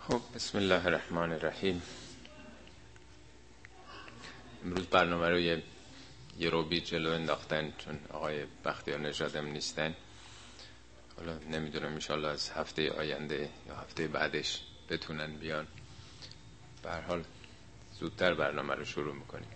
خب بسم الله الرحمن الرحیم. امروز برنامه رو یه روبی جلو انداختن چون آقای بختیار نژادم نیستن. حالا نمیدونم انشالله از هفته آینده یا هفته بعدش بتونن بیان. به هر حال زودتر برنامه رو شروع میکنیم.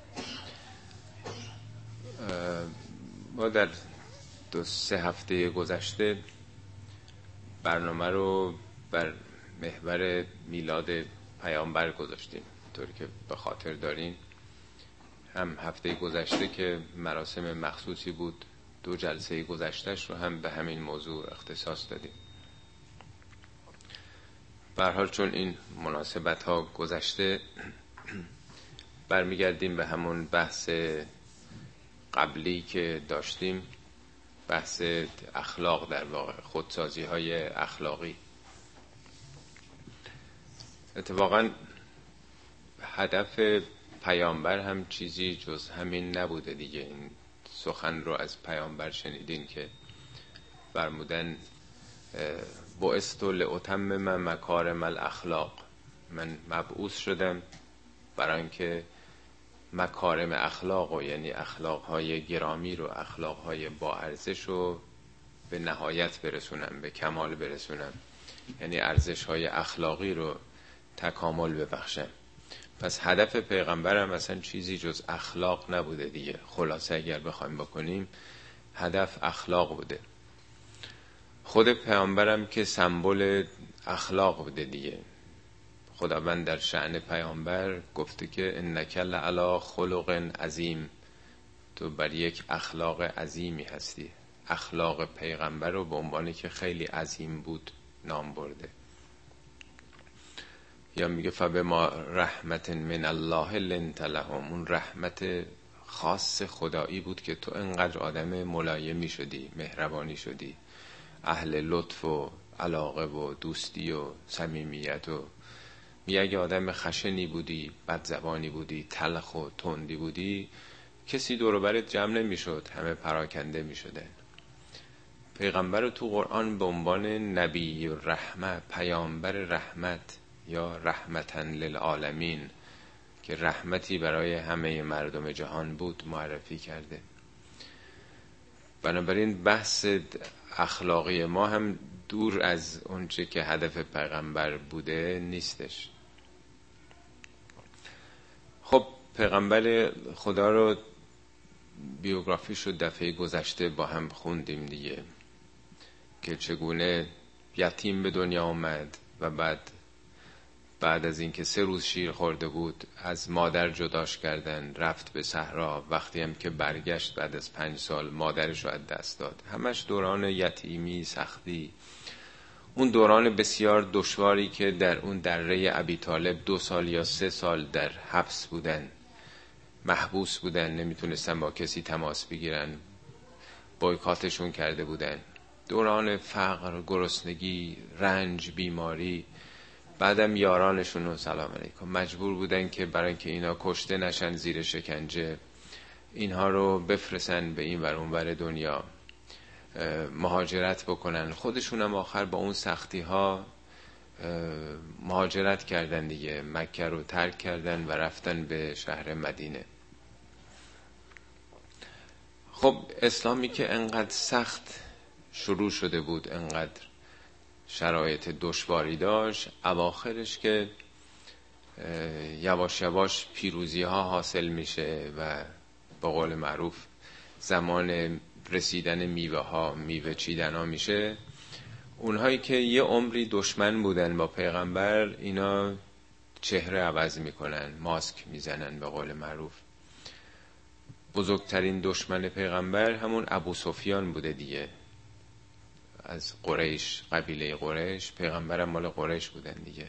ما در 2-3 هفته گذشته برنامه رو بر محور میلاد پیامبر گذاشتیم، طوری که به خاطر دارین. هم هفته گذشته که مراسم مخصوصی بود، 2 جلسه گذشتهش رو هم به همین موضوع اختصاص دادیم. به هر حال چون این مناسبت ها گذشته، برمیگردیم به همون بحث قبلی که داشتیم، بحث اخلاق، در واقع خودسازی های اخلاقی. اتفاقا هدف پیامبر هم چیزی جز همین نبوده دیگه. این سخن رو از پیامبر شنیدین که فرمودن بعثت لاتمم مکارم الاخلاق، من مبعوث شدم برای اینکه مکارم اخلاق و یعنی اخلاقهای گرامی رو، اخلاقهای با ارزش رو به نهایت برسونم، به کمال برسونم، یعنی ارزشهای اخلاقی رو تکامل ببخشم. پس هدف پیغمبر هم اصلا چیزی جز اخلاق نبوده دیگه. خلاصه اگر بخوایم بکنیم، هدف اخلاق بوده. خود پیامبرم که سمبل اخلاق بوده دیگه. خداوند در شأن پیامبر گفته که انک لعلی خلق عظیم، تو بر یک اخلاق عظیمی هستی. اخلاق پیغمبر رو به عنوانی که خیلی عظیم بود نام برده. یا میگه فبما رحمت من الله لنت لهم، اون رحمت خاص خدایی بود که تو انقدر آدم ملایمی شدی، مهربانی شدی، اهل لطف و علاقه و دوستی و صمیمیت. و میگه اگه آدم خشنی بودی، بدزبانی بودی، تلخ و تندی بودی، کسی دور و برت جمع نمیشد، همه پراکنده میشدن. پیغمبر رو تو قرآن به عنوان نبی الرحمه، پیامبر رحمت یا رحمتاً للعالمین، که رحمتی برای همه مردم جهان بود، معرفی کرده. بنابراین بحث اخلاقی ما هم دور از اونچه که هدف پیغمبر بوده نیستش. خب پیغمبر خدا رو بیوگرافیش رو دفعه گذشته با هم خوندیم دیگه، که چگونه یتیم به دنیا آمد و بعد از اینکه 3 روز شیر خورده بود از مادر جداش کردن، رفت به صحرا. وقتی هم که برگشت بعد از 5 سال مادرش رو از دست داد. همش دوران یتیمی، سختی، اون دوران بسیار دشواری که در اون دره ابی طالب 2 سال یا 3 سال در حبس بودن، محبوس بودن، نمیتونستن با کسی تماس بگیرن، بایکاتشون کرده بودن. دوران فقر، گرسنگی، رنج، بیماری. بعدم یارانشون رو سلام علیکم مجبور بودن که برای اینکه اینا کشته نشن زیر شکنجه، اینها رو بفرستن به این ور اون ور دنیا، مهاجرت بکنن. خودشون هم آخر با اون سختی ها مهاجرت کردن دیگه، مکه رو ترک کردن و رفتن به شهر مدینه. خب اسلامی که انقدر سخت شروع شده بود، انقدر شرایط دشواری داشت، اواخرش که یواش یواش پیروزی ها حاصل میشه و به قول معروف زمان رسیدن میوه چیدن ها میشه، اونهایی که یه عمری دشمن بودن با پیغمبر، اینا چهره عوض میکنن، ماسک میزنن به قول معروف. بزرگترین دشمن پیغمبر همون ابو سفیان بوده دیگه، از قریش، قبیله قریش. پیغمبرم مال قریش بودن دیگه.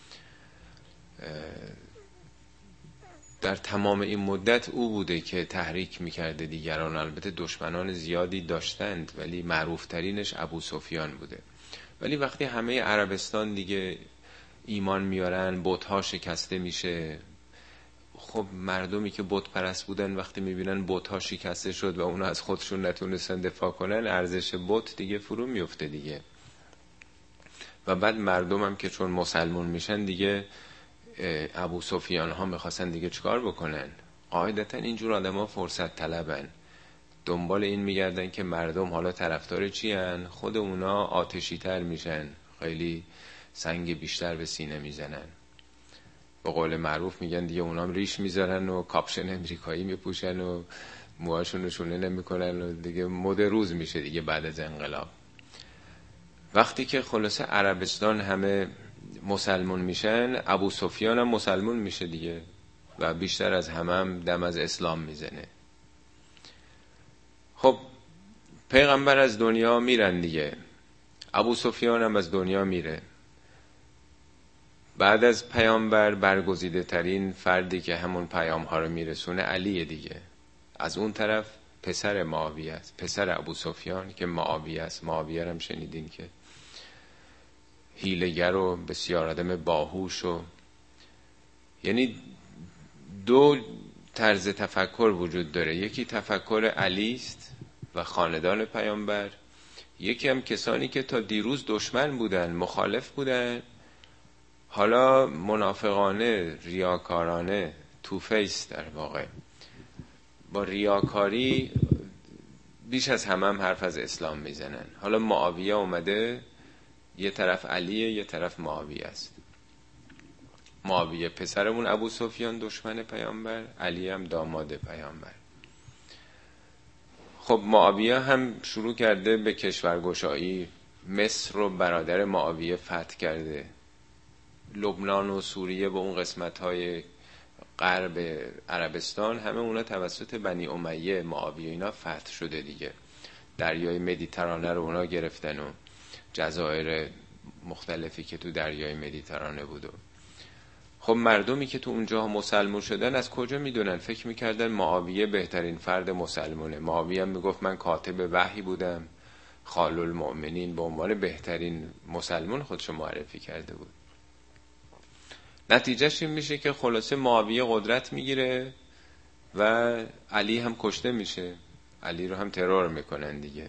در تمام این مدت او بوده که تحریک میکرده دیگران. البته دشمنان زیادی داشتند ولی معروف ترینش ابو سفیان بوده. ولی وقتی همه عربستان دیگه ایمان میارن، بت‌ها شکسته میشه، خب مردمی که بت پرست بودن وقتی میبینن بت‌ها شکسته شد و اونا از خودشون نتونستن دفاع کنن، ارزش بت دیگه فرو میفته دیگه. و بعد مردم هم که چون مسلمون میشن دیگه ابو سفیان ها میخواستن دیگه چیکار بکنن؟ قاعدتا اینجور آدم ها فرصت طلبن، دنبال این میگردن که مردم حالا طرفدار چی هن، خود اونا آتشی تر میشن، خیلی سنگ بیشتر به سینه میزنن. به قول معروف میگن دیگه اونام ریش میذارن و کاپشن امریکایی میپوشن و موهاشون رو شونه نمیکنن و دیگه مد روز میشه دیگه بعد از انقلاب. وقتی که خلاصه عربستان همه مسلمون میشن، ابو سفیان هم مسلمون میشه دیگه و بیشتر از همه هم دم از اسلام میزنه. خب پیغمبر از دنیا میرن دیگه، ابو سفیان هم از دنیا میره. بعد از پیامبر برگزیده ترین فردی که همون پیام ها رو میرسونه علیه دیگه. از اون طرف پسر معاویه است، پسر ابو سفیان که معاویه است. معاویه هم شنیدین که حیله‌گر و بسیار آدم باهوش و یعنی دو طرز تفکر وجود داره، یکی تفکر علی است و خاندان پیامبر، یکی هم کسانی که تا دیروز دشمن بودن، مخالف بودن، حالا منافقانه، ریاکارانه، تو فیس در واقع با ریاکاری بیش از همه هم حرف از اسلام میزنن. حالا معاویه اومده، یه طرف علیه یه طرف معاویه است. معاویه پسرمون ابو سفیان دشمن پیامبر، علی هم داماد پیامبر. خب معاویه هم شروع کرده به کشورگشایی، مصر رو برادر معاویه فتح کرده، لبنان و سوریه و اون قسمت‌های غرب عربستان همه اونا توسط بنی امیه معاویه اینا فتح شده دیگه. دریای مدیترانه رو اونا گرفتن و جزایر مختلفی که تو دریای مدیترانه بود. خب مردمی که تو اونجا مسلمون شدن از کجا میدونن؟ فکر میکردن معاویه بهترین فرد مسلمونه. معاویه هم میگفت من کاتب وحی بودم، خال المؤمنین، به عنوان بهترین مسلمون خودشو معرفی کرده بود. نتیجهش این میشه که خلاصه معاویه قدرت میگیره و علی هم کشته میشه، علی رو هم ترور میکنن دیگه.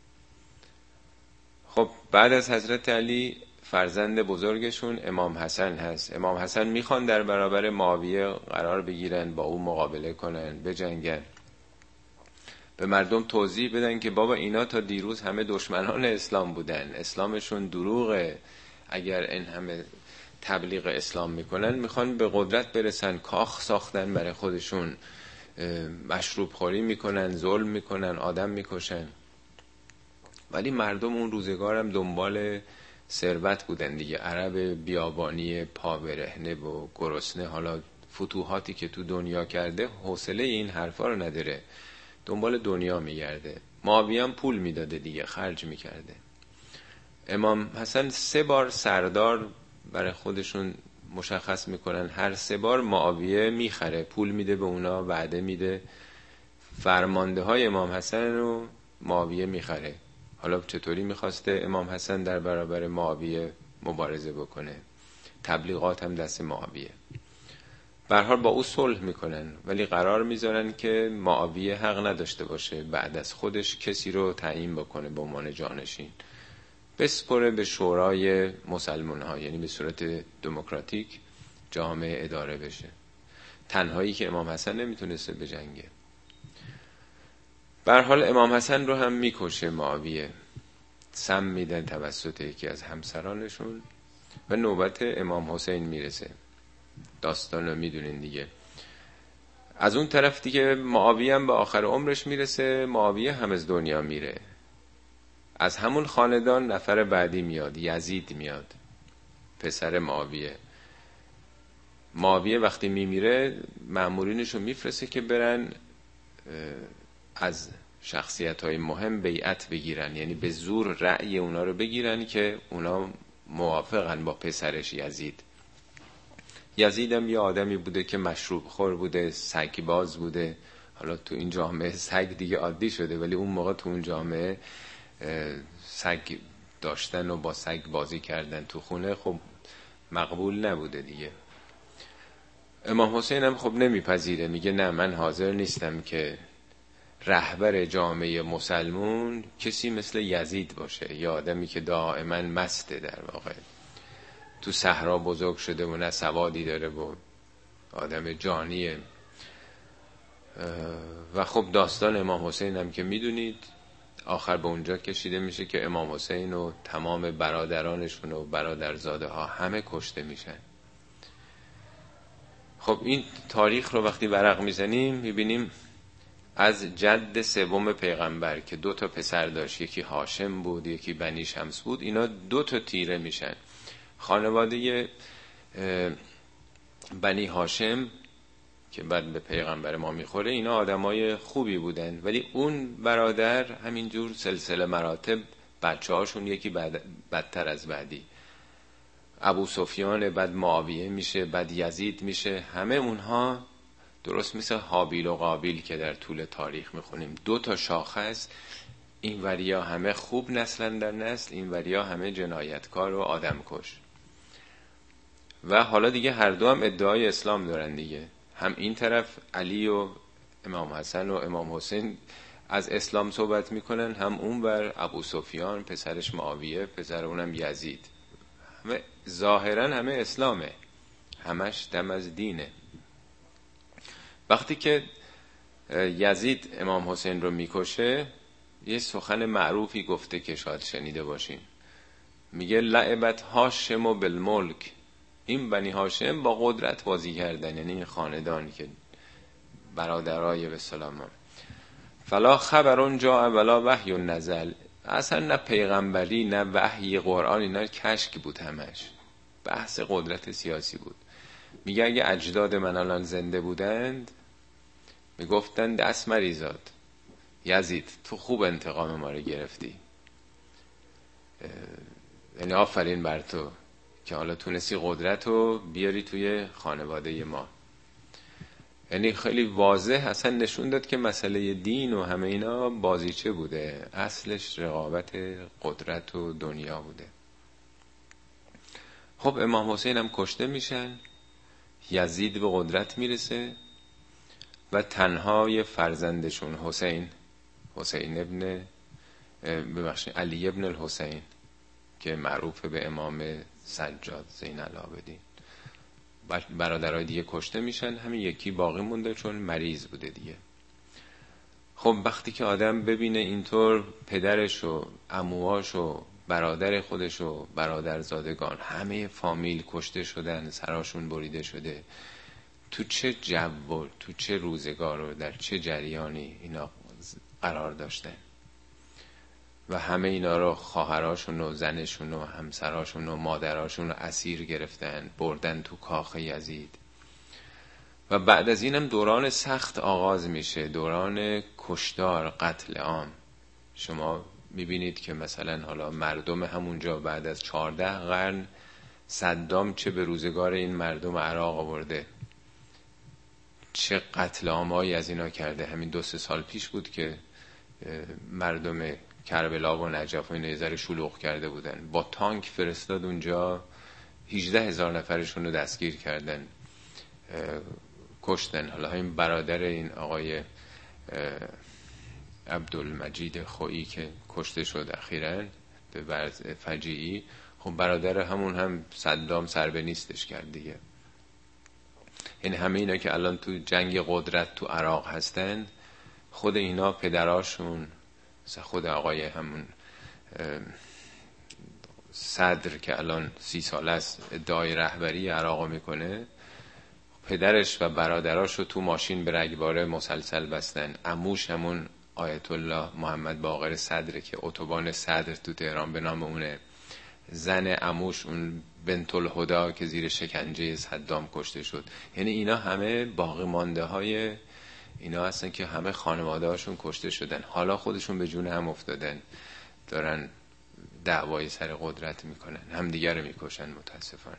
خب بعد از حضرت علی فرزند بزرگشون امام حسن هست. امام حسن میخوان در برابر معاویه قرار بگیرن، با او مقابله کنن، بجنگن، به مردم توضیح بدن که بابا اینا تا دیروز همه دشمنان اسلام بودن، اسلامشون دروغه، اگر این همه تبلیغ اسلام میکنن میخوان به قدرت برسن، کاخ ساختن برای خودشون، مشروب خوری میکنن، ظلم میکنن، آدم میکشن. ولی مردم اون روزگارم دنبال ثروت بودن دیگه، عرب بیابانی پا برهنه و گرسنه، حالا فتوحاتی که تو دنیا کرده حوصله این حرفا رو نداره، دنبال دنیا میگرده. معاویه هم پول میداده دیگه، خرج میکرده. امام حسن 3 بار سردار برای خودشون مشخص میکنن، هر 3 بار معاویه میخره، پول میده به اونا، وعده میده، فرمانده های امام حسن رو معاویه میخره. حالا چطوری میخواسته امام حسن در برابر معاویه مبارزه بکنه؟ تبلیغات هم دست معاویه. به هر حال با او صلح میکنن، ولی قرار میذارن که معاویه حق نداشته باشه بعد از خودش کسی رو تعیین بکنه به عنوان جانشین، بسپره به شورای مسلمان ها، یعنی به صورت دموکراتیک جامعه اداره بشه. تنهایی که امام حسن نمیتونسته بجنگه. به هر حال امام حسن رو هم میکشه معاویه، سم میدن توسط یکی از همسرانشون و نوبت امام حسین میرسه. داستان رو میدونین دیگه. از اون طرف دیگه معاویه هم به آخر عمرش میرسه، معاویه هم از دنیا میره. از همون خاندان نفر بعدی میاد، یزید میاد، پسر معاویه. معاویه وقتی میمیره مأمورینشو میفرسته که برن از شخصیت‌های مهم بیعت بگیرن، یعنی به زور رأی اونا رو بگیرن که اونا موافقن با پسرش یزید. یزید هم یه آدمی بوده که مشروب خور بوده، سگ باز بوده. حالا تو این جامعه سگ دیگه عادی شده، ولی اون موقع تو اون جامعه سگ داشتن و با سگ بازی کردن تو خونه خب مقبول نبوده دیگه. امام حسین هم خب نمیپذیره، میگه نه، من حاضر نیستم که رهبر جامعه مسلمون کسی مثل یزید باشه، یا آدمی که دائما مسته در واقع. تو صحرا بزرگ شده و نه سوادی داره و آدم جانیه. و خب داستان امام حسین هم که میدونید آخر به اونجا کشیده میشه که امام حسین و تمام برادرانشون و برادرزاده ها همه کشته میشن. خب این تاریخ رو وقتی ورق میزنیم میبینیم از جد سوم پیغمبر که 2 پسر داشت، یکی هاشم بود یکی بنی شمس بود، اینا 2 تیره میشن. خانواده بنی هاشم که بعد به پیغمبر ما میخوره اینا آدمای خوبی بودن، ولی اون برادر همینجور سلسله مراتب بچه هاشون یکی بدتر از بعدی، ابو سفیان، بعد معاویه میشه، بعد یزید میشه. همه اونها درست مثل حابیل و قابیل که در طول تاریخ میخونیم 2 شاخه است، این وریا همه خوب نسلن در نسل، این وریا همه جنایتکار و آدم کش. و حالا دیگه هر دو هم ادعای اسلام دارن دیگه، هم این طرف علی و امام حسن و امام حسین از اسلام صحبت میکنن، هم اون ور ابو سفیان پسرش معاویه پسر اونم یزید، همه ظاهرا همه اسلامه، همش دم از دینه. وقتی که یزید امام حسین رو میکشه یه سخن معروفی گفته که شاید شنیده باشین، میگه لعبت هاشم و بالملک، این بنی هاشم با قدرت بازی کردن، یعنی این خاندانی که برادرای به سلام فلا خبر جاء ولا وحی نزل، اصلا نه پیغمبری نه وحی قرآن، اینا کشک بود، همش بحث قدرت سیاسی بود. میگه اگه اجداد من الان زنده بودند میگفتن دست مریزاد یزید تو خوب انتقام ما رو گرفتی، یعنی آفرین بر تو که حالا تونستی قدرت رو بیاری توی خانواده ما. یعنی خیلی واضح اصلا نشون داد که مسئله دین و همه اینا بازیچه بوده، اصلش رقابت قدرت و دنیا بوده. خب امام حسین هم کشته میشن، یزید به قدرت میرسه و تنهای فرزندشون حسین ابن علی ابن الحسین که معروف به امام سجاد زین العابدین، برادرای دیگه کشته میشن، همین یکی باقی مونده چون مریض بوده دیگه. خب وقتی که آدم ببینه اینطور پدرش و عموهاش و برادر خودش و برادرزادگان همه فامیل کشته شدن، سراشون بریده شده، تو چه جو، تو چه روزگار و در چه جریانی اینا قرار داشتن و همه اینا رو خواهراشون و زنشون و همسراشون و مادراشون رو اسیر گرفتن بردن تو کاخ یزید. و بعد از اینم دوران سخت آغاز میشه، دوران کشتار، قتل عام. شما میبینید که مثلا حالا مردم همونجا بعد از 14 قرن صدام چه به روزگار این مردم عراق آورده، چه قتل عامایی از اینا کرده. همین 2-3 سال پیش بود که مردم کربلا و نجف و اینا ذره شلوغ کرده بودن، با تانک فرستاد اونجا 18,000 نفرشون رو دستگیر کردن، کشتن. حالا این برادر این آقای عبدالمجید خویی که کشته شد اخیراً به وضع فجیعی، خب برادر همون هم صدام سر به نیستش کرد دیگه. یعنی همه اینا که الان تو جنگ قدرت تو عراق هستن، خود اینا پدراشون، خود آقای همون صدر که الان 30 سال است ادعای رهبری عراق میکنه، پدرش و برادراش رو تو ماشین به رگبار مسلسل بستن. عموش همون آیت الله محمد باقر صدر که اتوبان صدر تو تهران به نام اونه، زن عموش اون بنت الهدا که زیر شکنجه صدام کشته شد. یعنی اینا همه باقی مانده های اینا هستن که همه خانواده هاشون کشته شدن، حالا خودشون به جون هم افتادن، دارن دعوای سر قدرت میکنن، هم دیگر رو میکشن متاسفانه.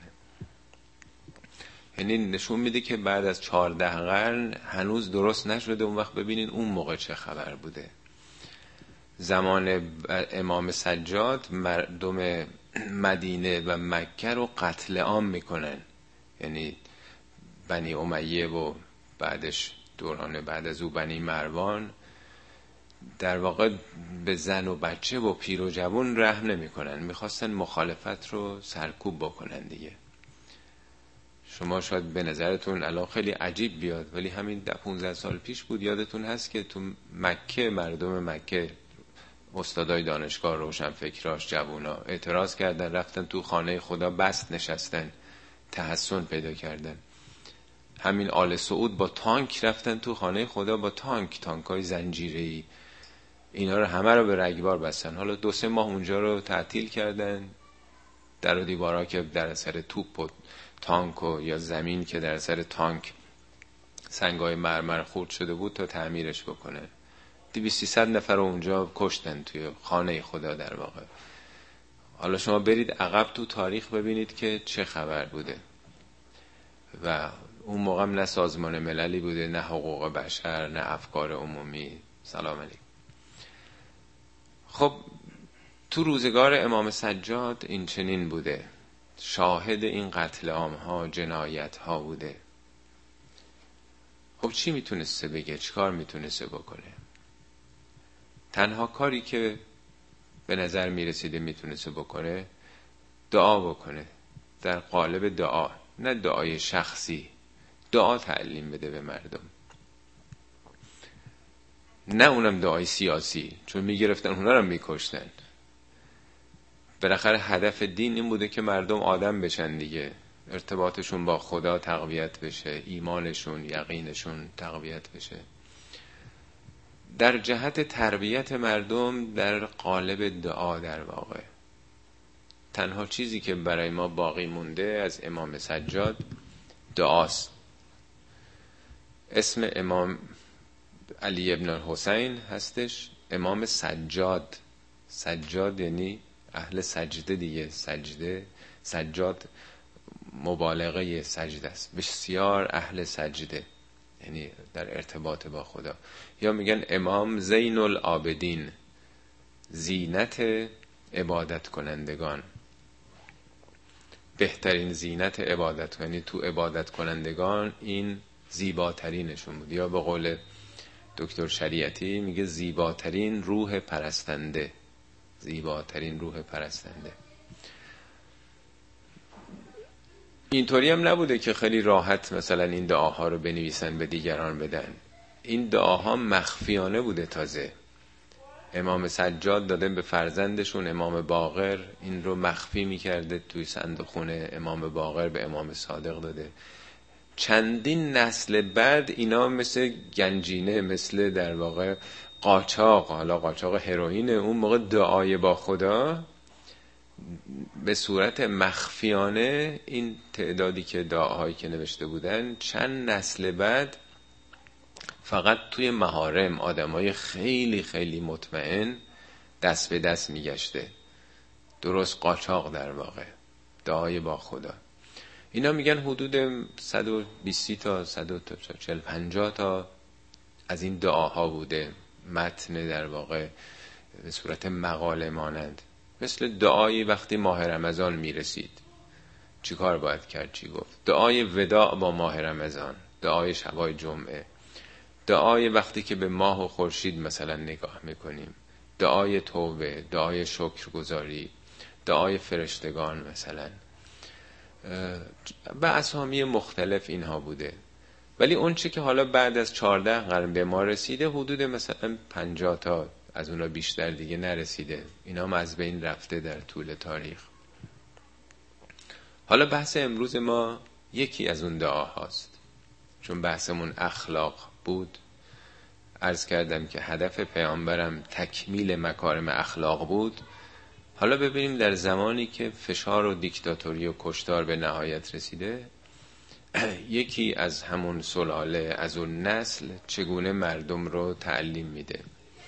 یعنی نشون میده که بعد از 14 قرن هنوز درست نشده. اون وقت ببینین اون موقع چه خبر بوده. زمان امام سجاد مردم مدینه و مکه رو قتل عام میکنن، یعنی بنی امیه و بعدش دوران بعد از او بنی مروان در واقع به زن و بچه و پیر و جوان رحم نمی کنن، میخواستن مخالفت رو سرکوب بکنن دیگه. شما شاید به نظرتون الان خیلی عجیب بیاد، ولی همین 15 سال پیش بود. یادتون هست که تو مکه، مردم مکه، استادای دانشگاه، روشنفکراش، جوونا اعتراض کردن، رفتن تو خانه خدا بست نشستن، تحسن پیدا کردن. همین آل سعود با تانک رفتن تو خانه خدا، با تانکای زنجیره‌ای، اینا رو همه رو به رگبار بستن. حالا 2-3 ماه اونجا رو تعطیل کردن، در و دیوارا که در اثر توپ و تانک و یا زمین که در اثر تانک سنگای مرمر خورد شده بود تا تعمیرش بکنه. 200-300 نفر رو اونجا کشتن توی خانه خدا در واقع. حالا شما برید عقب تو تاریخ ببینید که چه خبر بوده. و اون موقع هم نه سازمان مللی بوده، نه حقوق بشر، نه افکار عمومی. سلام علیکم. خب تو روزگار امام سجاد این چنین بوده، شاهد این قتل عام‌ها، جنایت‌ها بوده. خب چی میتونسته بگه؟ چیکار میتونسته بکنه؟ تنها کاری که به نظر میرسیده میتونسته بکنه دعا بکنه، در قالب دعا، نه دعای شخصی، دعا تعلیم بده به مردم، نه اونم دعای سیاسی، چون میگرفتن اونا رو میکشتن. بالاخره هدف دین این بوده که مردم آدم بشن دیگه، ارتباطشون با خدا تقویت بشه، ایمانشون، یقینشون تقویت بشه. در جهت تربیت مردم در قالب دعا در واقع تنها چیزی که برای ما باقی مونده از امام سجاد دعاست. اسم امام علی ابن الحسین هستش، امام سجاد. سجاد یعنی اهل سجده دیگه، سجده، سجاد مبالغه سجده است، بسیار اهل سجده، یعنی در ارتباط با خدا. یا میگن امام زین العابدین، زینت عبادت کنندگان، بهترین زینت عبادت، یعنی تو عبادت کنندگان این زیباترینشون بود. یا به قول دکتر شریعتی میگه زیباترین روح پرستنده، زیباترین روح پرستنده. اینطوری هم نبوده که خیلی راحت مثلا این دعاها رو بنویسن به دیگران بدن. این دعاها مخفیانه بوده. تازه امام سجاد داده به فرزندشون امام باقر، این رو مخفی میکرده توی صندوق خونه. امام باقر به امام صادق داده. چندین نسل بعد اینا مثل گنجینه، مثل در واقع قاچاق، حالا قاچاق هروئین، اون موقع دعای با خدا به صورت مخفیانه، این تعدادی که دعاهایی که نوشته بودن چند نسل بعد فقط توی محارم آدمای خیلی خیلی مطمئن دست به دست میگشته. درست قاچاق در واقع، دعای با خدا. اینا میگن حدود 120 تا 140-150 تا از این دعاها بوده، متن در واقع به صورت مقاله مانند. مثل دعایی وقتی ماه رمضان میرسید چی کار باید کرد، چی گفت. دعای وداع با ماه رمضان، دعای شبای جمعه، دعای وقتی که به ماه و خورشید مثلا نگاه میکنیم، دعای توبه، دعای شکرگزاری، دعای فرشتگان مثلا، و اسامی مختلف اینها بوده. ولی اون چی که حالا بعد از 14 قرن به ما رسیده حدود مثلا 50 تا، از اونا بیشتر دیگه نرسیده. اینا هم از بین رفته در طول تاریخ. حالا بحث امروز ما یکی از اون دعاهاست، چون بحثمون اخلاق بود. عرض کردم که هدف پیامبرم تکمیل مکارم اخلاق بود. حالا ببینیم در زمانی که فشار و دیکتاتوری و کشتار به نهایت رسیده، یکی از همون سلاله، از اون نسل چگونه مردم رو تعلیم میده.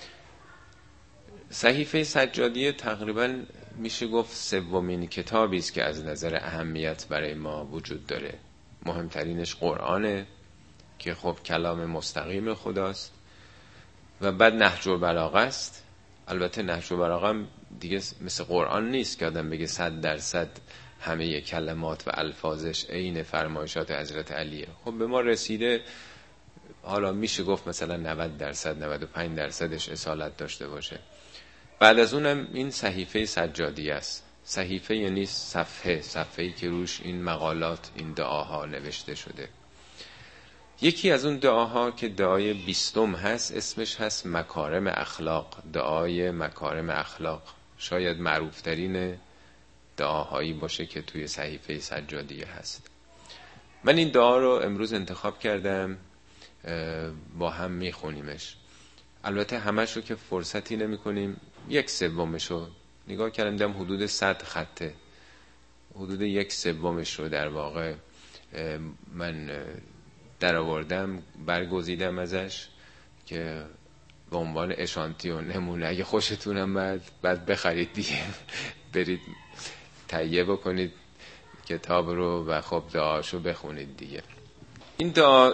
صحیفه سجادیه تقریبا میشه گفت سومین کتابی است که از نظر اهمیت برای ما وجود داره. مهمترینش قرآنه که خب کلام مستقیم خداست، و بعد نهج البلاغه است. البته نهج البلاغه هم دیگه مثل قرآن نیست که آدم بگه 100% همه کلمات و الفاظش عین فرمایشات حضرت علیه. خب به ما رسیده حالا میشه گفت مثلا 90% 95%ش اصالت داشته باشه. بعد از اونم این صحیفه سجادی است. صحیفه یعنی صفحه‌ای که روش این مقالات، این دعاها نوشته شده. یکی از اون دعاها که دعای 20 هست، اسمش هست مکارم اخلاق. دعای مکارم اخلاق شاید معروفترین دعاهایی باشه که توی صحیفه سجادیه هست. من این دعا رو امروز انتخاب کردم، با هم میخونیمش. البته همش رو که فرصتی نمی کنیم، 1/3 رو نگاه کردم دیدم حدود 100 خطه، حدود 1/3 رو در واقع من در آوردم، برگزیدم ازش که به عنوان اشانتیون نمونه. اگه خوشتونم بعد بخرید دیگه، برید تهیه بکنید کتاب رو و خب دعاشو بخونید دیگه. این دعا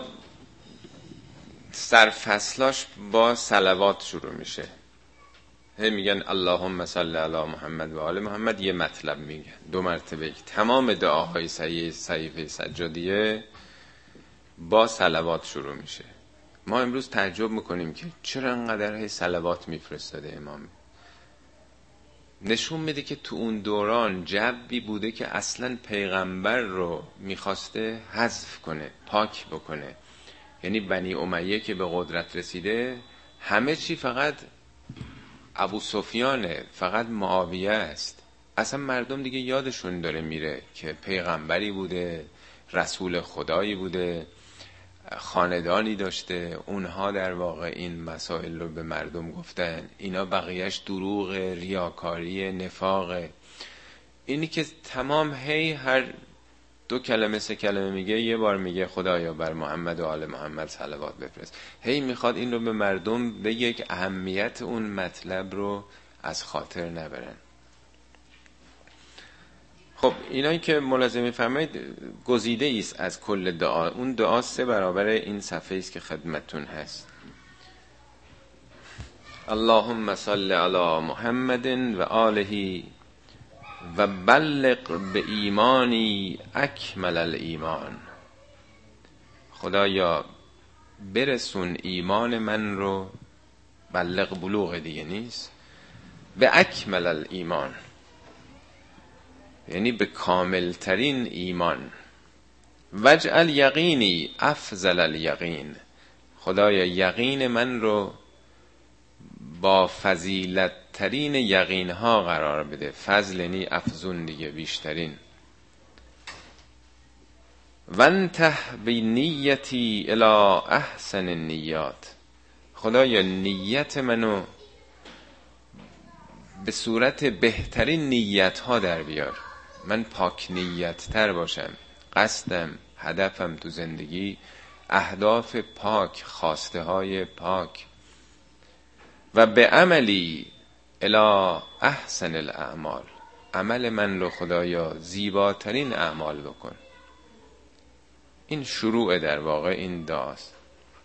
سرفصلاش با صلوات شروع میشه. میگن اللهم صل علی محمد و آل محمد، یه مطلب میگن 2 مرتبه. تمام دعاهای صحیفه سجادیه با صلوات شروع میشه. ما امروز تعجب میکنیم که چرا انقدر صلوات میفرستاده امام. نشون میده که تو اون دوران جبی بوده که اصلا پیغمبر رو میخواسته حذف کنه، پاک بکنه. یعنی بنی امیه که به قدرت رسیده، همه چی فقط ابو سفیانه، فقط معاویه است. اصلا مردم دیگه یادشون داره میره که پیغمبری بوده، رسول خدایی بوده، خاندانی داشته. اونها در واقع این مسائل رو به مردم گفتن. اینا بقیهش دروغ، ریاکاری، نفاق. اینی که تمام هر 2 کلمه 3 کلمه میگه، یه بار میگه خدایا بر محمد و آل محمد صلوات بفرست. میخواد این رو به مردم بگه که اهمیت اون مطلب رو از خاطر نبرن. خب اینایی که ملاحظه می‌فرمایید گزیده ایست از کل دعا. اون دعا 3 برابر این صفحه است که خدمتتون هست. اللهم صل علی محمد و آله و بلغ به ایمانی اکمل الایمان. خدایا برسون ایمان من رو، بلغ بلوغ دیگه نیست، به اکمل الایمان، یعنی به کامل ترین ایمان. وجعل یقینی افضل الیقین. خدایا یقین من رو با فضیلت ترین یقین ها قرار بده. فضل یعنی افزون دیگه، بیشترین. وانته بی نیتی الی احسن النیات. خدایا نیت منو به صورت بهترین نیت ها در بیار. من پاک نیت تر باشم. قصدم، هدفم تو زندگی اهداف پاک، خواسته های پاک. و به عملی الی احسن الاعمال. عمل من رو خدایا زیباترین اعمال بکن. این شروع در واقع این دعاست.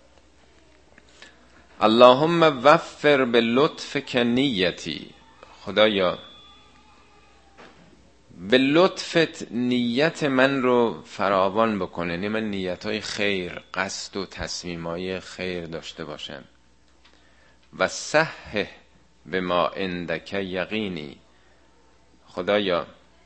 اللهم وفر به لطفک نیتی. خدایا به لطفت نیت من رو فراوان بکنه. یعنی من نیتهای خیر، قصد و تصمیمای خیر داشته باشم. و صحح به ما عندک یقینی. خدایا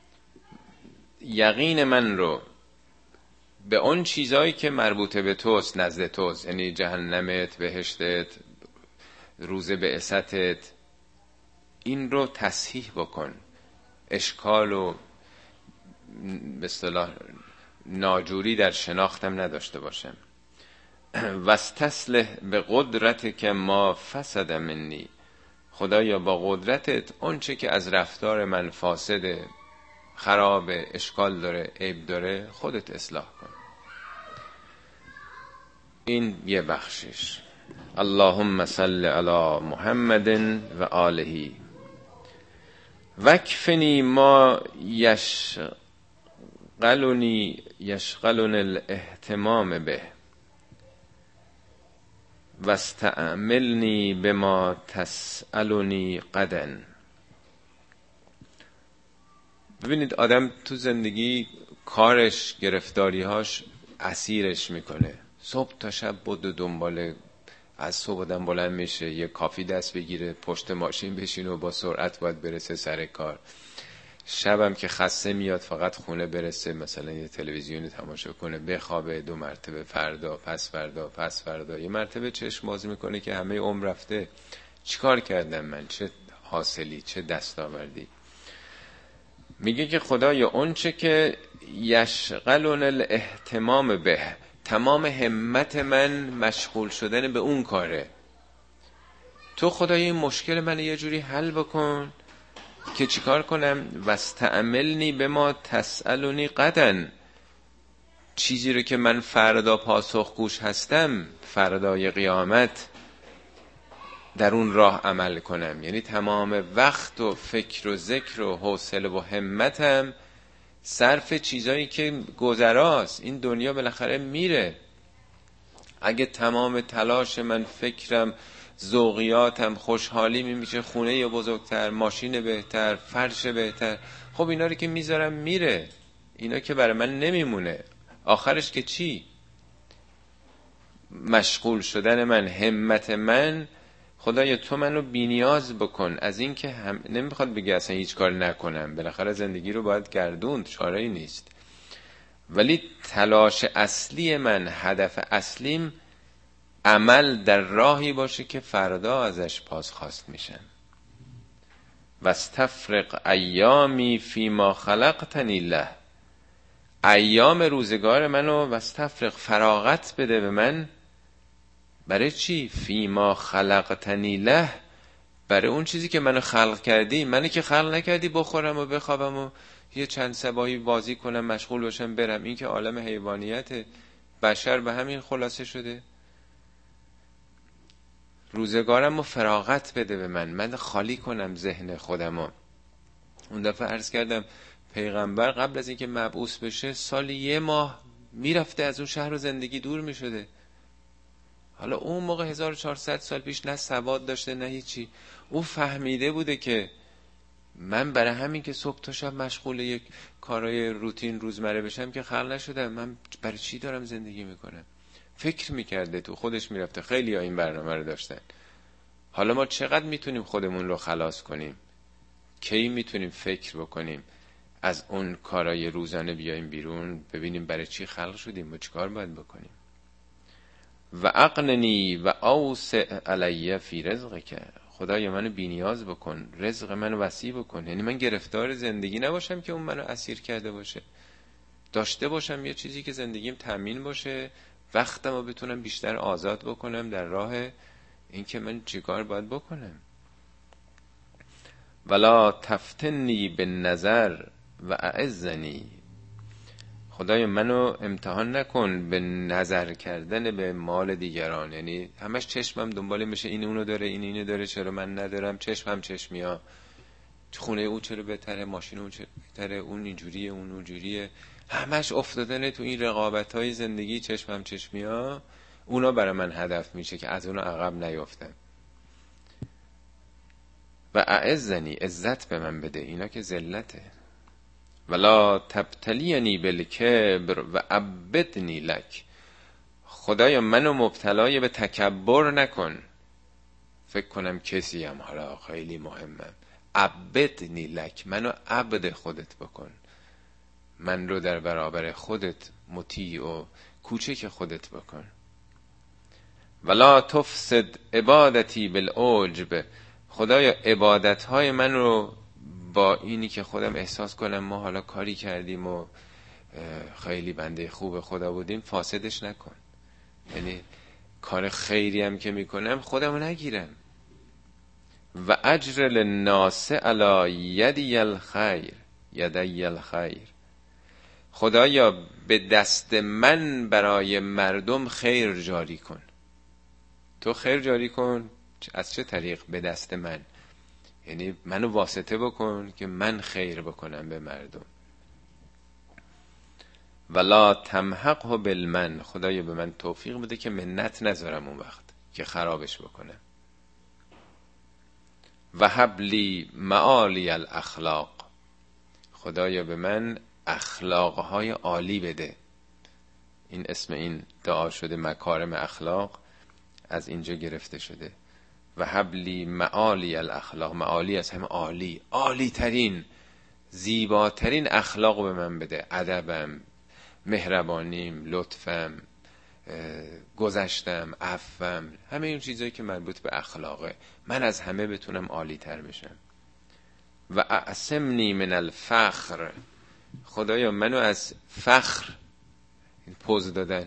یقین من رو به اون چیزایی که مربوطه به توست، نزد توست، یعنی جهنمت، بهشتت، روز بعثتت، این رو تصحیح بکن. اشکال و به اصطلاح ناجوری در شناختم نداشته باشم. واستصلح به قدرت که ما فسد منی. خدایا با قدرتت اون چه که از رفتار من فاسده، خراب، اشکال داره، عیب داره، خودت اصلاح کن. این یه بخشش. اللهم صل علی محمد و آله وکفنی ما یشغلنی الاهتمام به واستعملنی بما تسألنی غدا. ببینید آدم تو زندگی کارش، گرفتاریهاش اسیرش میکنه. صبح تا شب بود دنبال، از صبح آدم بلند میشه یه کافی دست بگیره، پشت ماشین بشینه و با سرعت باید برسه سر کار. شبم که خسته میاد فقط خونه برسه، مثلا یه تلویزیونی تماشا کنه، بخوابه، 2 مرتبه فردا پس فردا پس فردا، یه مرتبه چشم باز میکنه که همه عمر رفته. چیکار کردم من؟ چه حاصلی، چه دستاوردی؟ میگه که خدایا اون چه که یشغلن الاهتمام به، تمام همت من مشغول شدن به اون کاره. تو خدایا این مشکل من یه جوری حل بکن که چیکار کنم؟ واستعملنی به ما تسألنی غدا، چیزی رو که من فردا پاسخگوش هستم، فردای قیامت در اون راه عمل کنم. یعنی تمام وقت و فکر و ذکر و حوصله و همتم صرف چیزایی که گذراست. این دنیا بالاخره میره. اگه تمام تلاش من، فکرم، ذوقیاتم، خوشحالی میشه خونه یا بزرگتر، ماشین بهتر، فرش بهتر، خب اینا رو که میذارم میره، اینا که برای من نمیمونه. آخرش که چی؟ مشغول شدن من، همت من. خدایا تو منو بی‌نیاز بکن از این که نمیخواد بگه اصلا هیچ کار نکنم، بالاخره زندگی رو باید گردوند، چاره‌ای نیست. ولی تلاش اصلی من، هدف اصلیم عمل در راهی باشه که فردا ازش بازخواست میشم. واستفرغ ایامی فیما خلقتنی له، ایام روزگار منو واستفرغ، فراغت بده به من. برای چی؟ فیما خلقتنی له، برای اون چیزی که منو خلق کردی. منی که خلق نکردی بخورم و بخوابم و یه چند صباحی بازی کنم، مشغول باشم برم. این که عالم حیوانیت، بشر به همین خلاصه شده. روزگارم رو فراغت بده به من خالی کنم ذهن خودمو. اون دفعه عرض کردم پیغمبر قبل از اینکه مبعوث بشه سالی 1 ماه میرفته از اون شهر و زندگی دور میشده. حالا اون موقع 1400 سال پیش نه سواد داشته نه هیچی. او فهمیده بوده که من برای همین که صبح تا شب مشغول یک کارهای روتین روزمره بشم که خلق نشدم. من برای چی دارم زندگی میکنم؟ فکر میکرده، تو خودش میرفته. خیلی ها این برنامه رو داشتن. حالا ما چقدر میتونیم خودمون رو خلاص کنیم؟ کی میتونیم فکر بکنیم از اون کارهای روزانه بیایم بیرون، ببینیم برای چی خلق شدیم و چی کار باید بکنیم. و اقننی و اوسع علی فی رزقک، خدایا منو بی‌نیاز بکن، رزق منو وسیع بکن. یعنی من گرفتار زندگی نباشم که اون منو اسیر کرده باشه، داشته باشم یه چیزی که زندگیم تامین باشه، وقتمو بتونم بیشتر آزاد بکنم در راه این که من چیکار باید بکنم. ولا تفتنی بالنظر و اعزنی، خدای منو امتحان نکن به نظر کردن به مال دیگران. یعنی همش چشمم دنبال میشه این اونو داره، این اینو داره، چرا من ندارم؟ چشمم چشمیا، خونه او چرا بهتره، ماشین اون چرا بهتره، اون اینجوریه اون اونجوریه. همش افتادن تو این رقابت‌های زندگی، چشمم چشمیا. اونا برای من هدف میشه که از اونا عقب نیافتم. و اعزنی، عزت به من بده، اینا که ذلته. ولا تبتلینی بالکبر و عبدنی لک، خدایا منو مبتلای به تکبر نکن، فکر کنم کسیم، حالا خیلی مهمم. عبدنی لک، منو عبد خودت بکن، من رو در برابر خودت مطیع و کوچک خودت بکن. ولا تفسد عبادتی بالعجب، خدایا عبادتهای من رو با اینی که خودم احساس کنم ما حالا کاری کردیم و خیلی بنده خوب خدا بودیم فاسدش نکن. یعنی کار خیری هم که میکنم خودمو نگیرم. و اجر للناس علی یدی الخیر، یدی الخیر، خدایا به دست من برای مردم خیر جاری کن. تو خیر جاری کن از چه طریق؟ به دست من. یعنی منو واسطه بکن که من خیر بکنم به مردم. ولا تمحقه بالمن، خدایا به من توفیق بده که منت نذارم اون وقت که خرابش بکنم. و هب لی معالی الاخلاق، خدایا به من اخلاقهای عالی بده. این اسم این دعا شده مکارم اخلاق، از اینجا گرفته شده. و حبلی معالی الاخلاق، معالی از همه عالی، عالی ترین زیباترین اخلاق به من بده، ادبم، مهربانیم، لطفم، گذشتم، عفوم، همه این چیزایی که مربوط به اخلاقه، من از همه بتونم عالی تر بشم. و اعصمنی من الفخر، خدایا منو از فخر، این پوز دادن،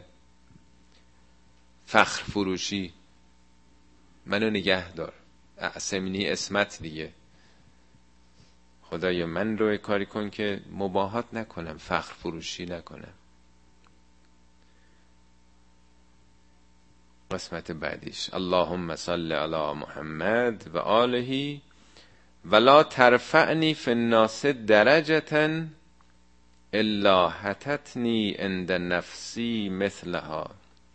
فخر فروشی، منو نگه دار. اعصمنی اسمت دیگه، خدایا من رو کاری کن که مباهات نکنم، فخر فروشی نکنم. قسمت بعدیش اللهم صل علی محمد و آله ولا ترفعنی فی الناس درجة الا حتتنی عند نفسی مثلها.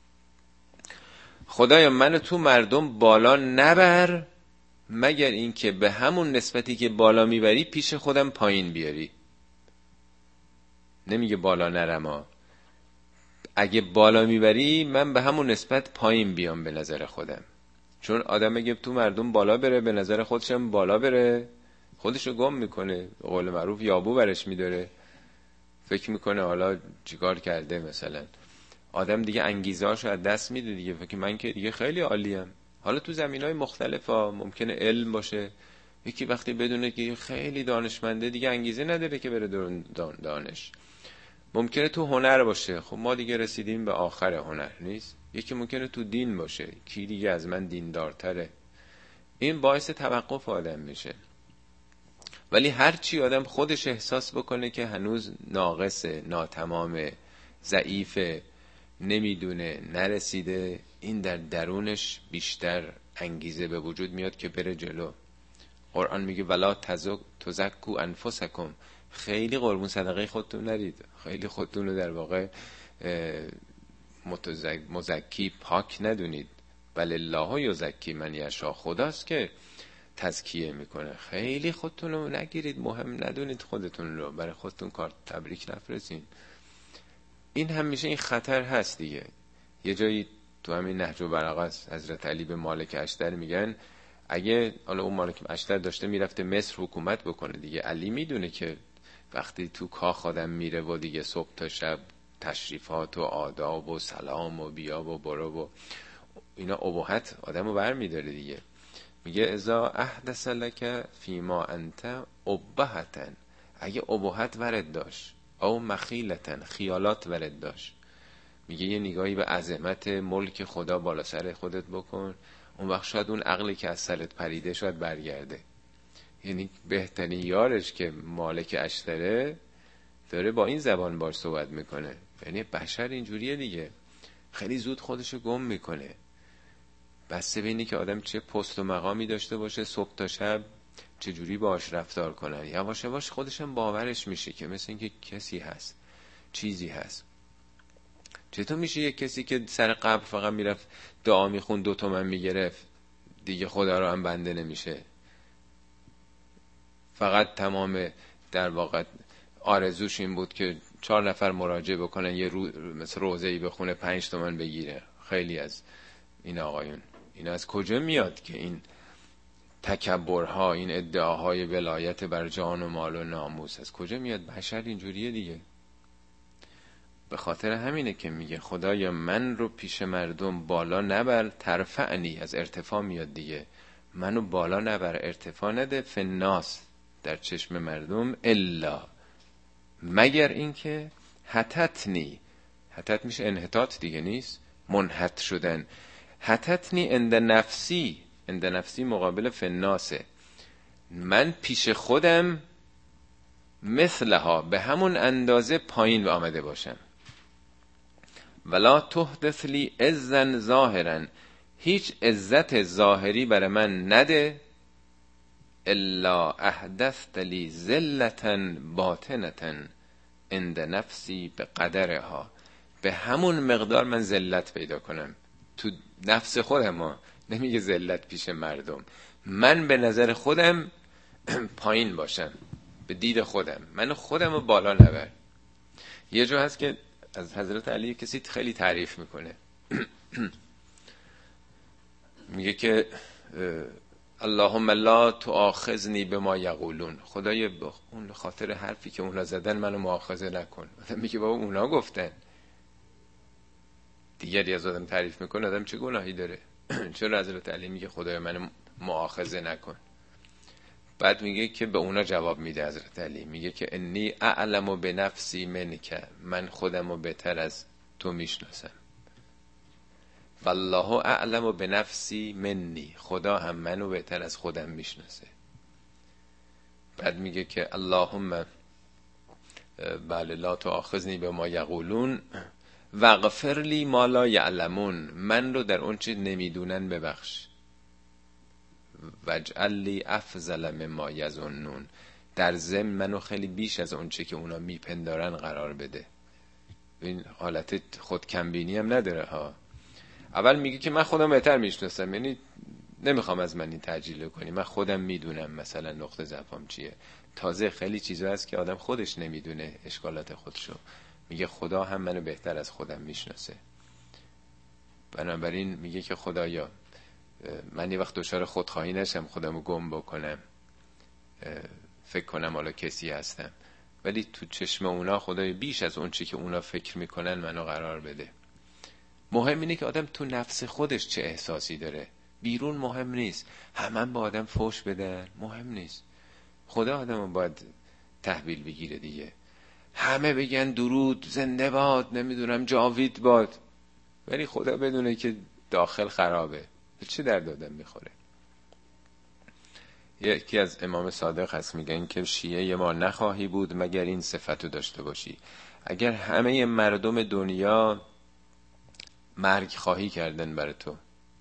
خدایا منو تو مردم بالا نبر مگر اینکه به همون نسبتی که بالا میبری پیش خودم پایین بیاری. نمیگه بالا نرما، اگه بالا میبری من به همون نسبت پایین بیام به نظر خودم. چون آدم اگه تو مردم بالا بره به نظر خودشم بالا بره، خودشو گم میکنه، قول معروف یابو برش میداره، فکر میکنه حالا چیکار کرده. مثلا آدم دیگه انگیزه‌اشو از دست میده دیگه، فکر من که دیگه خیلی عالیم. حالا تو زمینهای مختلف ممکنه علم باشه، یکی وقتی بدونه که خیلی دانشمنده دیگه انگیزه نداره که بره دانش. ممکنه تو هنر باشه، خب ما دیگه رسیدیم به آخر هنر نیست. یکی ممکنه تو دین باشه، کی دیگه از من دیندارتره. این باعث توقف آدم میشه. ولی هر چی آدم خودش احساس بکنه که هنوز ناقصه، ناتمامه، ضعیفه، نمیدونه، نرسیده، این در درونش بیشتر انگیزه به وجود میاد که بره جلو. قرآن میگه ولا تزکوا انفسکم، خیلی قربون صدقه خودتون نرید، خیلی خودتون رو در واقع مزکی پاک ندونید، بل الله یزکی من یشاء، خداست که تزکیه میکنه. خیلی خودتون رو نگیرید، مهم ندونید خودتون رو، برای خودتون کارت تبریک نفرستین. این همیشه این خطر هست دیگه. یه جایی تو همین نهج البلاغه حضرت علی به مالک اشتر میگن اگه حالا اون مالک اشتر داشته میرفته مصر حکومت بکنه دیگه، علی میدونه که وقتی تو کاخ آدم میره و دیگه صبح تا شب تشریفات و آداب و سلام و بیا و برو و اینا ابهت آدمو برمیداره دیگه. میگه اذا احدث لک فیما انت ابهتن، اگه ابهت ورد داشت او مخیلتن، خیالات ورد داشت، میگه یه نگاهی به عظمت ملک خدا بالا سر خودت بکن، اون وقت شاید اون عقلی که از سرت پریده شاید برگرده. یعنی بهترین یارش که مالک اشتره داره با این زبان باش صحبت میکنه. یعنی بشر اینجوریه دیگه، خیلی زود خودشو گم میکنه. بسته به اینی که آدم چه پست و مقامی داشته باشه، صبح تا شب چجوری باش رفتار کنن، یواش یواش خودشم باورش میشه که مثل اینکه کسی هست، چیزی هست. چطور میشه یک کسی که سر قبر فقط میرفت دعا میخوند 2 تومن میگرفت دیگه خدا رو هم بنده نمیشه، فقط تمام در واقع آرزوش این بود که 4 نفر مراجعه بکنن، یه مثل روزه‌ای بخونه 5 تومن بگیره. خیلی از این آقایون، این از کجا میاد که این تکبرها، این ادعاهای ولایت بر جان و مال و ناموس از کجا میاد؟ بشر اینجوریه دیگه. به خاطر همینه که میگه خدایا من رو پیش مردم بالا نبر، ترفعنی از ارتفاع میاد دیگه، منو بالا نبر، ارتفاع نده، فناس در چشم مردم، الا مگر اینکه حتتنی، حتت میشه انحطاط دیگه نیست، منحط شدن. حتتنی عند نفسی، عند نفسی مقابل فناسه، من پیش خودم مثلها به همون اندازه پایین آمده باشم. ولا تحدث لی عزا ظاهرا، هیچ عزت ظاهری برای من نده، الا احدثت لی ذلة باطنة عند نفسی به قدرها، به همون مقدار من ذلت پیدا کنم تو نفس خودم. نمیگه ذلت پیش مردم، من به نظر خودم پایین باشم، به دید خودم، من خودم رو بالا نبر. یه جا هست که از حضرت علی کسی خیلی تعریف میکنه میگه که اللهم لا تؤاخذنی بما یقولون، خدای اون خاطر حرفی که اونا زدن منو مؤاخذه نکن. آدم میگه بابا اونا گفتن، دیگری از آدم تعریف میکنه، آدم چه گناهی داره؟ چرا حضرت علی میگه خدای منو مؤاخذه نکن؟ بعد میگه که به اونا جواب میده حضرت علی، میگه که انی اعلم بنفسی منک، من خودمو بهتر از تو میشناسم. والله اعلم بنفسی منی، خدا هم منو بهتر از خودم میشناسه. بعد میگه که اللهم بله لا تؤاخذنی بما یقولون واغفر لی ما لا یعلمون، من رو در اون چه نمیدونن ببخش. واجعل لی افضل مما یظنون، در ضمن منو خیلی بیش از اون چه که اونا میپندارن قرار بده. این حالت خودکمبینی هم نداره ها. اول میگه که من خودم بهتر میشناسم، یعنی نمیخوام از من این تعجیل کنی، من خودم میدونم مثلا نقطه ضعفم چیه. تازه خیلی چیزا هست که آدم خودش نمیدونه اشکالات خودشو، میگه خدا هم منو بهتر از خودم میشناسه. بنابراین میگه که خدایا من یه وقت دچار خودخواهی نشم، خودمو گم بکنم، فکر کنم حالا کسی هستم، ولی تو چشم اونا خدای بیش از اون چی که اونا فکر میکنن منو قرار بده. مهم اینه که آدم تو نفس خودش چه احساسی داره، بیرون مهم نیست. همه با آدم فوش بدن مهم نیست، خدا آدمو باید تحویل بگیره دیگه. همه بگن درود زنده باد نمیدونم جاوید باد، ولی خدا بدونه که داخل خرابه، چه درد آدم میخوره. یکی از امام صادق هست میگن که شیعه ما نخواهی بود مگر این صفتو داشته باشی. اگر همه مردم دنیا مرگ خواهی کردن برای تو،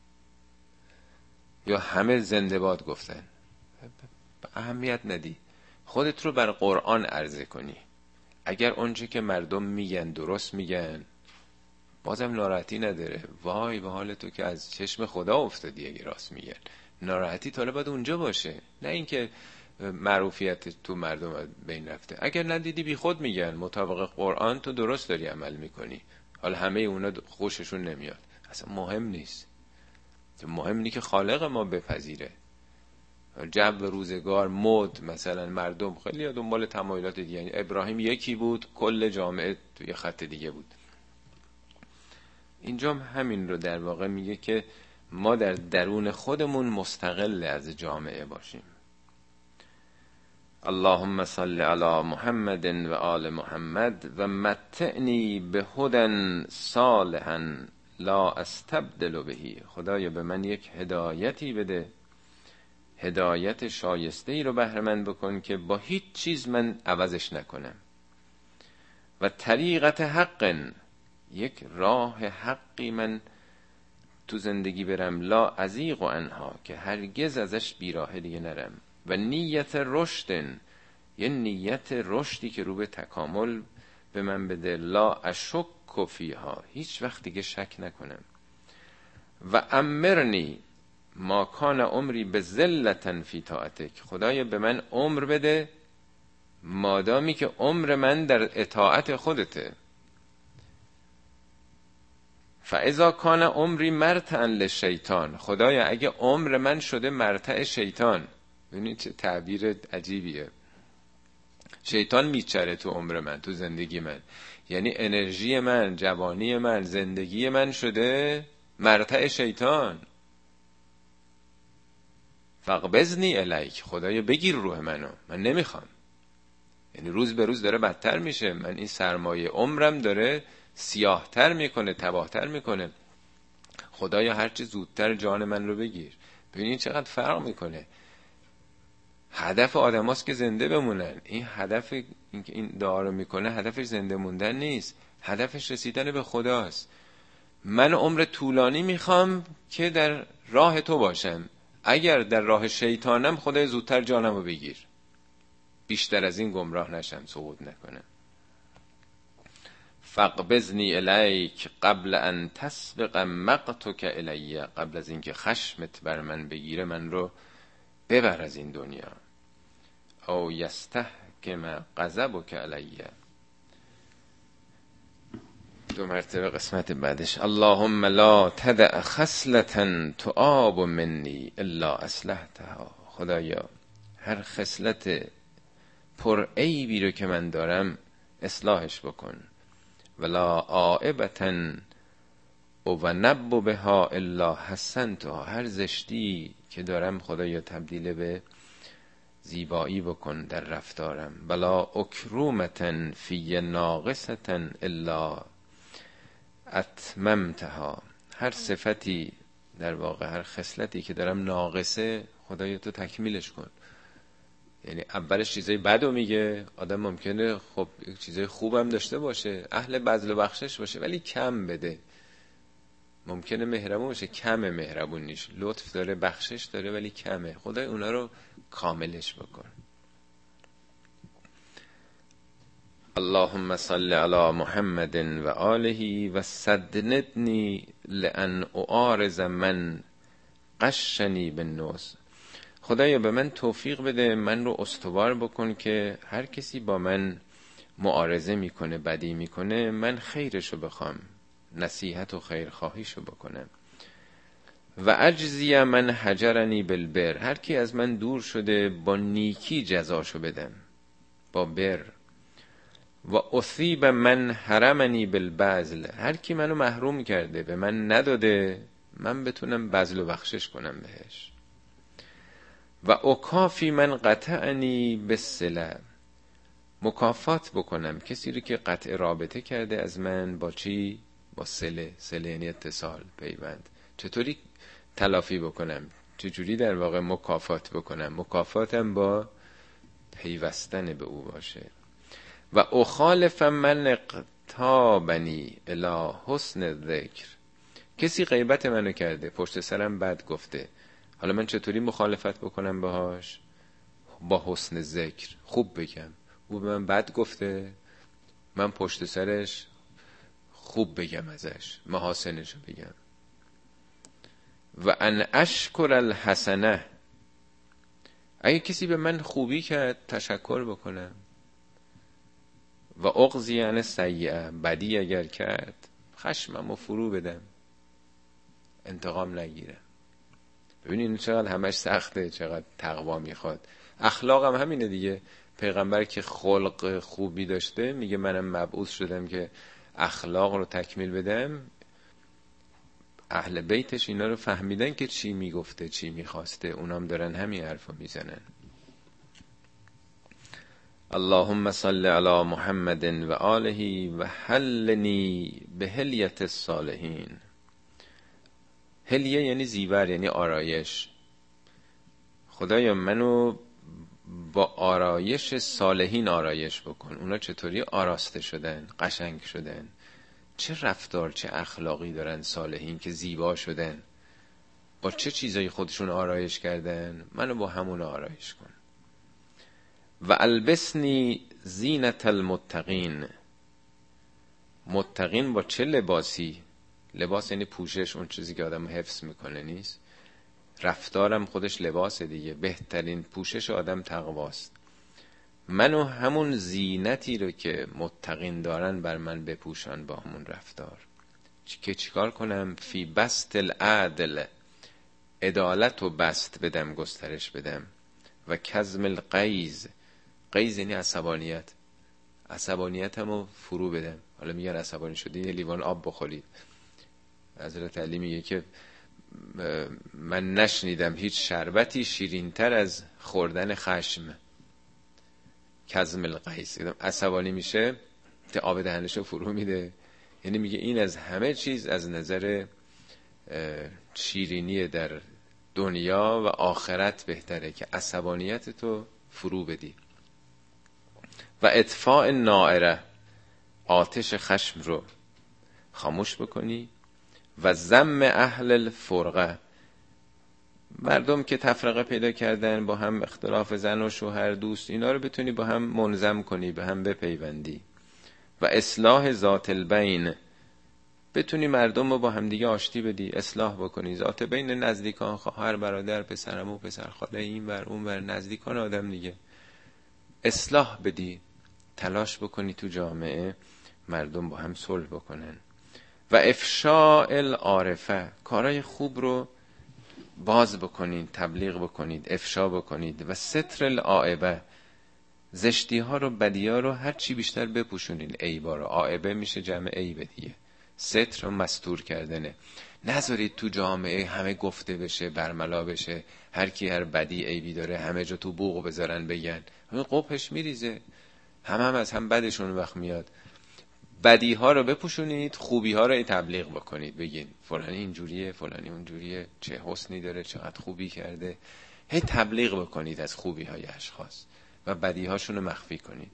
یا همه زنده باد گفتن، اهمیت ندی، خودت رو بر قرآن عرضه کنی. اگر اونچه که مردم میگن درست میگن، بازم ناراحتی نداره. وای به حال تو که از چشم خدا افتادی اگه راست میگن. ناراحتی طالب باید اونجا باشه، نه اینکه معروفیت تو مردم بین رفته. اگر ندیدی بی خود میگن مطابق قرآن تو درست داری عمل میکنی، حالا همه اونا خوششون نمیاد، اصلا مهم نیست. مهم اینه که خالق ما بپذیره. جو روزگار مد مثلا مردم خیلی دنبال تمایلات دیگه، یعنی ابراهیم یکی بود کل جامعه توی خط دیگه بود. اینجا همین رو در واقع میگه که ما در درون خودمون مستقل از جامعه باشیم. اللهم صل علی محمد و آل محمد و متعنی به هدى صالحا لا استبدل بهی، خدایا به من یک هدایتی بده، هدایت شایسته ای رو بهره من بکن که با هیچ چیز من عوضش نکنم. و طریقت حق، یک راه حقی من تو زندگی برم، لا ازیغ عنها، که هرگز ازش بیراه دیگه نرم. و نیت رشد، یه نیت رشدی که رو به تکامل به من بده، لا اشک فیها، هیچ وقت دیگه شک نکنم. و امرنی ما کان عمری به ذلة فی طاعتک، خدایا به من عمر بده مادامی که عمر من در اطاعت خودته. فاذا کان عمری مرتعا للشیطان، خدایا اگه عمر من شده مرتع شیطان، ببینید چه تعبیر عجیبیه، شیطان میچره تو عمر من، تو زندگی من، یعنی انرژی من، جوانی من، زندگی من شده مرتع شیطان. فقبضنی الیک، خدایا بگیر روح منو، من نمیخوام. یعنی روز به روز داره بدتر میشه، من این سرمایه عمرم داره سیاهتر میکنه، تباهتر میکنه. خدایا هرچی زودتر جان من رو بگیر. ببینید چقدر فرق میکنه. هدف آدم هاست که زنده بمونن. این هدف این که این دعا رو میکنه هدفش زنده موندن نیست، هدفش رسیدن به خداست. من عمر طولانی میخوام که در راه تو باشم، اگر در راه شیطانم خدای زودتر جانم رو بگیر، بیشتر از این گمراه نشم، سقوط نکنم. فقبضنی الیک قبل ان تسبق مقتک الی، قبل از اینکه خشمت بر من بگیره من رو ببر از این دنیا. او یستحکم غضبک علی، 2 مرتبه قسمت بعدش. اللهم لا تدع خصلة تعاب منی الا اصلحتها. خدایا هر خصلت پر عیبی رو که من دارم اصلاحش بکن. ولا عائبة و نب بها الا حسنتها. هر زشتی که دارم خدایا تبدیل به زیبایی بکن در رفتارم. ولا اکرومة فی ناقصة الا اتممتها. هر صفتی در واقع هر خصلتی که دارم ناقصه خدایا تو تکمیلش کن. یعنی اولش چیزای بدو میگه، آدم ممکنه خب چیزای خوبم داشته باشه، اهل بذل و بخشش باشه، ولی کم بده. ممکنه مهربون باشه، کم مهربون نیست، لطف داره، بخشش داره، ولی کمه. خدای اونا رو کاملش بکن. اللهم صل علی محمد و آله و سددنی لان اعارض من قشنی بالنص. خدایا به من توفیق بده، من رو استوار بکن که هر کسی با من معارضه میکنه، بدی میکنه، من خیرشو بخوام، نصیحت و خیرخواهیشو بکنم. و اجزی من هجرنی بالبر. هر کی از من دور شده با نیکی جزاشو بدم، با بر. و اثیب من حرمنی بالبذل. هر کی منو محروم کرده، به من نداده، من بتونم بذل و بخشش کنم بهش. و اکافی من قطعنی بالصله. مکافات بکنم کسی رو که قطع رابطه کرده از من. با چی؟ با صله. صله یعنی اتصال، پیوند. چطوری تلافی بکنم؟ چجوری در واقع مکافات بکنم؟ مکافاتم با پیوستن به او باشه. و اخالف من اقتابنی الی حسن ذکر. کسی غیبت منو کرده، پشت سرم بد گفته، حالا من چطوری مخالفت بکنم باهاش؟ با حسن ذکر، خوب بگم. او به من بد گفته، من پشت سرش خوب بگم ازش، محاسنشو بگم. و ان اشکر الحسنه. اگه کسی به من خوبی کرد تشکر بکنم. و اغضی عن السیئه. بدی اگر کرد خشممو فرو بدم، انتقام نگیرم. ببینین چقدر همش سخته، چقدر تقوا میخواد. اخلاق هم همینه دیگه. پیغمبر که خلق خوبی داشته، میگه منم مبعوث شدم که اخلاق رو تکمیل بدم. اهل بیتش اینا رو فهمیدن که چی میگفته، چی میخواسته، اونام دارن همین حرفو میزنن. اللهم صل علی محمد و آله و حلنی به حلیت الصالحین. حلیه یعنی زیور، یعنی آرایش. خدایا منو با آرایش صالحین آرایش بکن. اونا چطوری آراسته شدن، قشنگ شدن، چه رفتار، چه اخلاقی دارن صالحین که زیبا شدن، با چه چیزایی خودشون آرایش کردن. منو با همون آرایش کن. و البسنی زینت المتقین. متقین با چه لباسی؟ لباس یعنی پوشش، اون چیزی که آدم حفظ میکنه نیست. رفتارم خودش لباس دیگه. بهترین پوشش آدم تقواست. منو همون زینتی رو که متقین دارن بر من بپوشان با همون رفتار. که چیکار کنم؟ فی بسط العدل. عدالت و بسط بدم، گسترش بدم. و کظم الغیظ. غیظ یعنی عصبانیت. عصبانیتمو فرو بدم. حالا میگن عصبانی شدین یه لیوان آب بخورید. حضرت علی میگه که من نشنیدم هیچ شربتی شیرینتر از خوردن خشم. کظم الغیظ. عصبانی میشه که آب دهنشو فرو میده. یعنی میگه این از همه چیز از نظر شیرینی در دنیا و آخرت بهتره که عصبانیت تو فرو بدی. و اطفاء نائره. آتش خشم رو خاموش بکنی. و ذم اهل الفرقه. مردم که تفرقه پیدا کردن، با هم اختلاف زن و شوهر، دوست، اینا رو بتونی با هم منظم کنی، به هم بپیوندی. و اصلاح ذات البین. بتونی مردم رو با هم دیگه آشتی بدی، اصلاح بکنی. ذات بین نزدیکان، خواهر، برادر، پسر عمو، پسر خاله، این ور اون ور، نزدیکان آدم دیگه اصلاح بدی. تلاش بکنی تو جامعه مردم با هم صلح بکنن. و افشاء العارفه، کارهای خوب رو باز بکنید، تبلیغ بکنید، افشا بکنید. و ستر العائبه، زشتی ها رو، بدی ها رو هر چی بیشتر بپوشونین. عیبا رو، عائبه میشه جمع عیب دیگه. ستر و مستور کردنه. نذارید تو جامعه همه گفته بشه، برملا بشه، هر کی هر بدی عیبی داره همه جا تو بوق بذارن بگن، همه قبحش میریزه، هم از هم بدشون وقت میاد. بدی ها رو بپوشونید، خوبی ها رو تبلیغ بکنید، بگین فلانی اینجوریه، فلانی اونجوریه، چه حسنی داره، چقدر خوبی کرده. هی تبلیغ بکنید از خوبی های اشخاص و بدی هاشون رو مخفی کنید.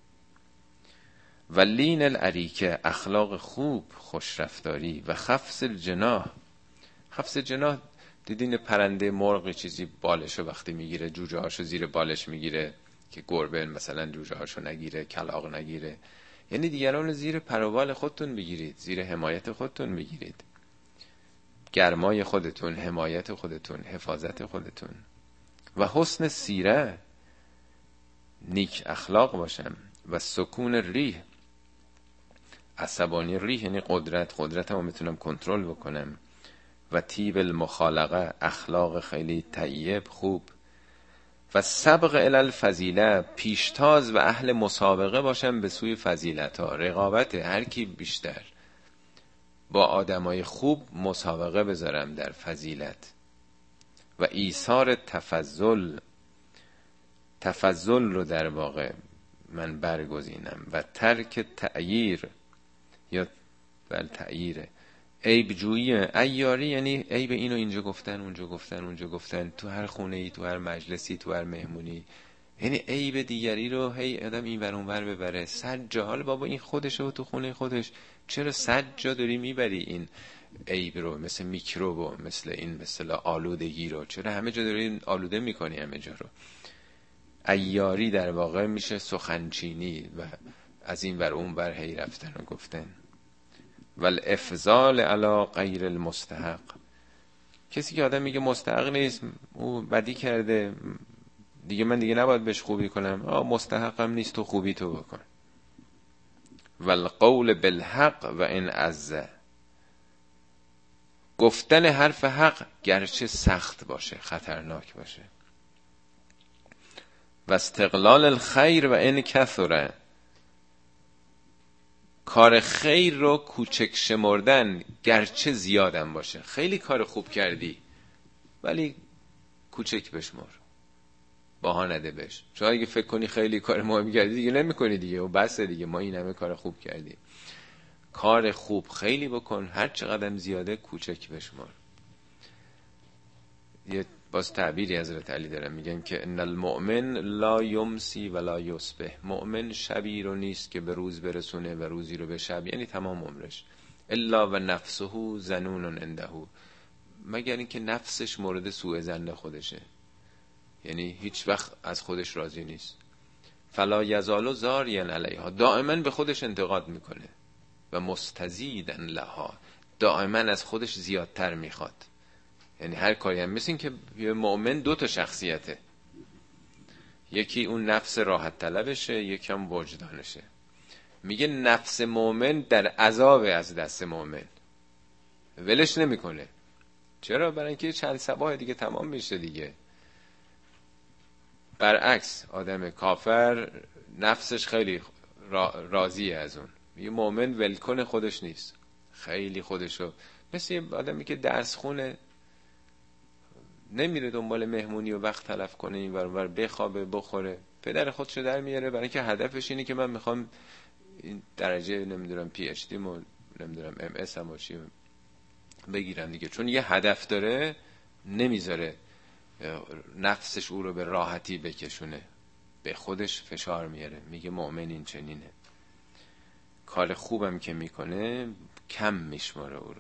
و لین الاریکه، اخلاق خوب، خوشرفتاری. و خفض الجناح، خفض جناح دیدین پرنده مرغ چیزی بالشو وقتی میگیره، جوجه هاشو زیر بالش میگیره که گربه مثلا جوجه هاشو نگیره، کلاغ نگیره. یعنی دیگران رو زیر پروبال خودتون بگیرید، زیر حمایت خودتون بگیرید، گرمای خودتون، حمایت خودتون، حفاظت خودتون. و حسن سیره، نیک اخلاق باشم. و سکون ریح، عصبانی ریح یعنی قدرتمو میتونم کنترل بکنم. و طیب المخالقه، اخلاق خیلی طیب خوب. و سبق الی الفضیله، پیشتاز و اهل مسابقه باشم به سوی فضیلت ها، رقابت هر کی بیشتر، با آدمای خوب مسابقه بذارم در فضیلت. و ایثار تفضل، تفضل رو در واقع من برگزینم. و ترک تعییر یا تعییره، عیب جویی، عیاری یعنی عیب اینو اینجا گفتن، اونجا گفتن، اونجا گفتن، تو هر خونه ای، تو هر مجلسی، تو هر مهمونی، یعنی عیب دیگری رو هی آدم این ور اون ور ببره. 100 جا، حالا بابا این خودشه و تو خونه خودش، چرا 100 جا داری میبری این عیب رو، مثل میکروب و مثل این مثل آلودگی رو، چرا همه جا داری آلوده میکنی همه جا رو. عیاری در واقع میشه سخنچینی و از این ور اون ور هی رفتن و گفتن. والافضال علی غیر المستحق، کسی که آدم میگه مستحق نیست، او بدی کرده دیگه، من دیگه نباید بهش خوبی کنم، مستحقم نیست، تو خوبی تو بکن. والقول بالحق و ان عز، گفتن حرف حق گرچه سخت باشه، خطرناک باشه. و استقلال الخیر و ان کثر، کار خیر رو کوچک شمردن گرچه زیادم باشه. خیلی کار خوب کردی ولی کوچک بشمر، باها نده بهش. چون اگه فکر کنی خیلی کار مهم کردی دیگه نمی کنی دیگه و بس دیگه، ما این همه کار خوب کردیم. کار خوب خیلی بکن، هر چقدر زیاده کوچک بشمر. یه باز تعبیری حضرت علی دارن، میگن که ان المؤمن لا یمسی ولا یصبح، مؤمن شبی رو نیست که به روز برسونه و روزی رو به شب، یعنی تمام عمرش. الا و نفسه ظنون عنده، مگر اینکه نفسش مورد سوء ظن خودشه، یعنی هیچ وقت از خودش راضی نیست. فلا یزال زاریا علیها، دائما به خودش انتقاد میکنه. و مستزیدا لها، دائما از خودش زیادتر میخواد. یعنی هر کاری هم، مثل این که یه مؤمن 2 تا شخصیته، یکی اون نفس راحت طلبشه، یکی هم وجدانشه. میگه نفس مؤمن در عذاب از دست مؤمن، ولش نمیکنه. چرا؟ برای اینکه چند صباح دیگه تمام میشه دیگه. برعکس آدم کافر نفسش خیلی راضیه از اون. میگه مؤمن ولکن خودش نیست، خیلی خودشو، مثل آدمی که درس خونه نمیره دنبال مهمونی و وقت تلف کنه این ور ور، بخوابه بخوره، پدر خودشو در میاره، برای اینکه هدفش اینه که من میخوام این درجه نمیدونم پی اچ دی مو نمیدونم ام اس هم باشی بگیرم دیگه. چون یه هدف داره نمیذاره نفسش او رو به راحتی بکشونه، به خودش فشار میاره. میگه مؤمن این چنینه، کار خوبم که میکنه کم میشماره او رو.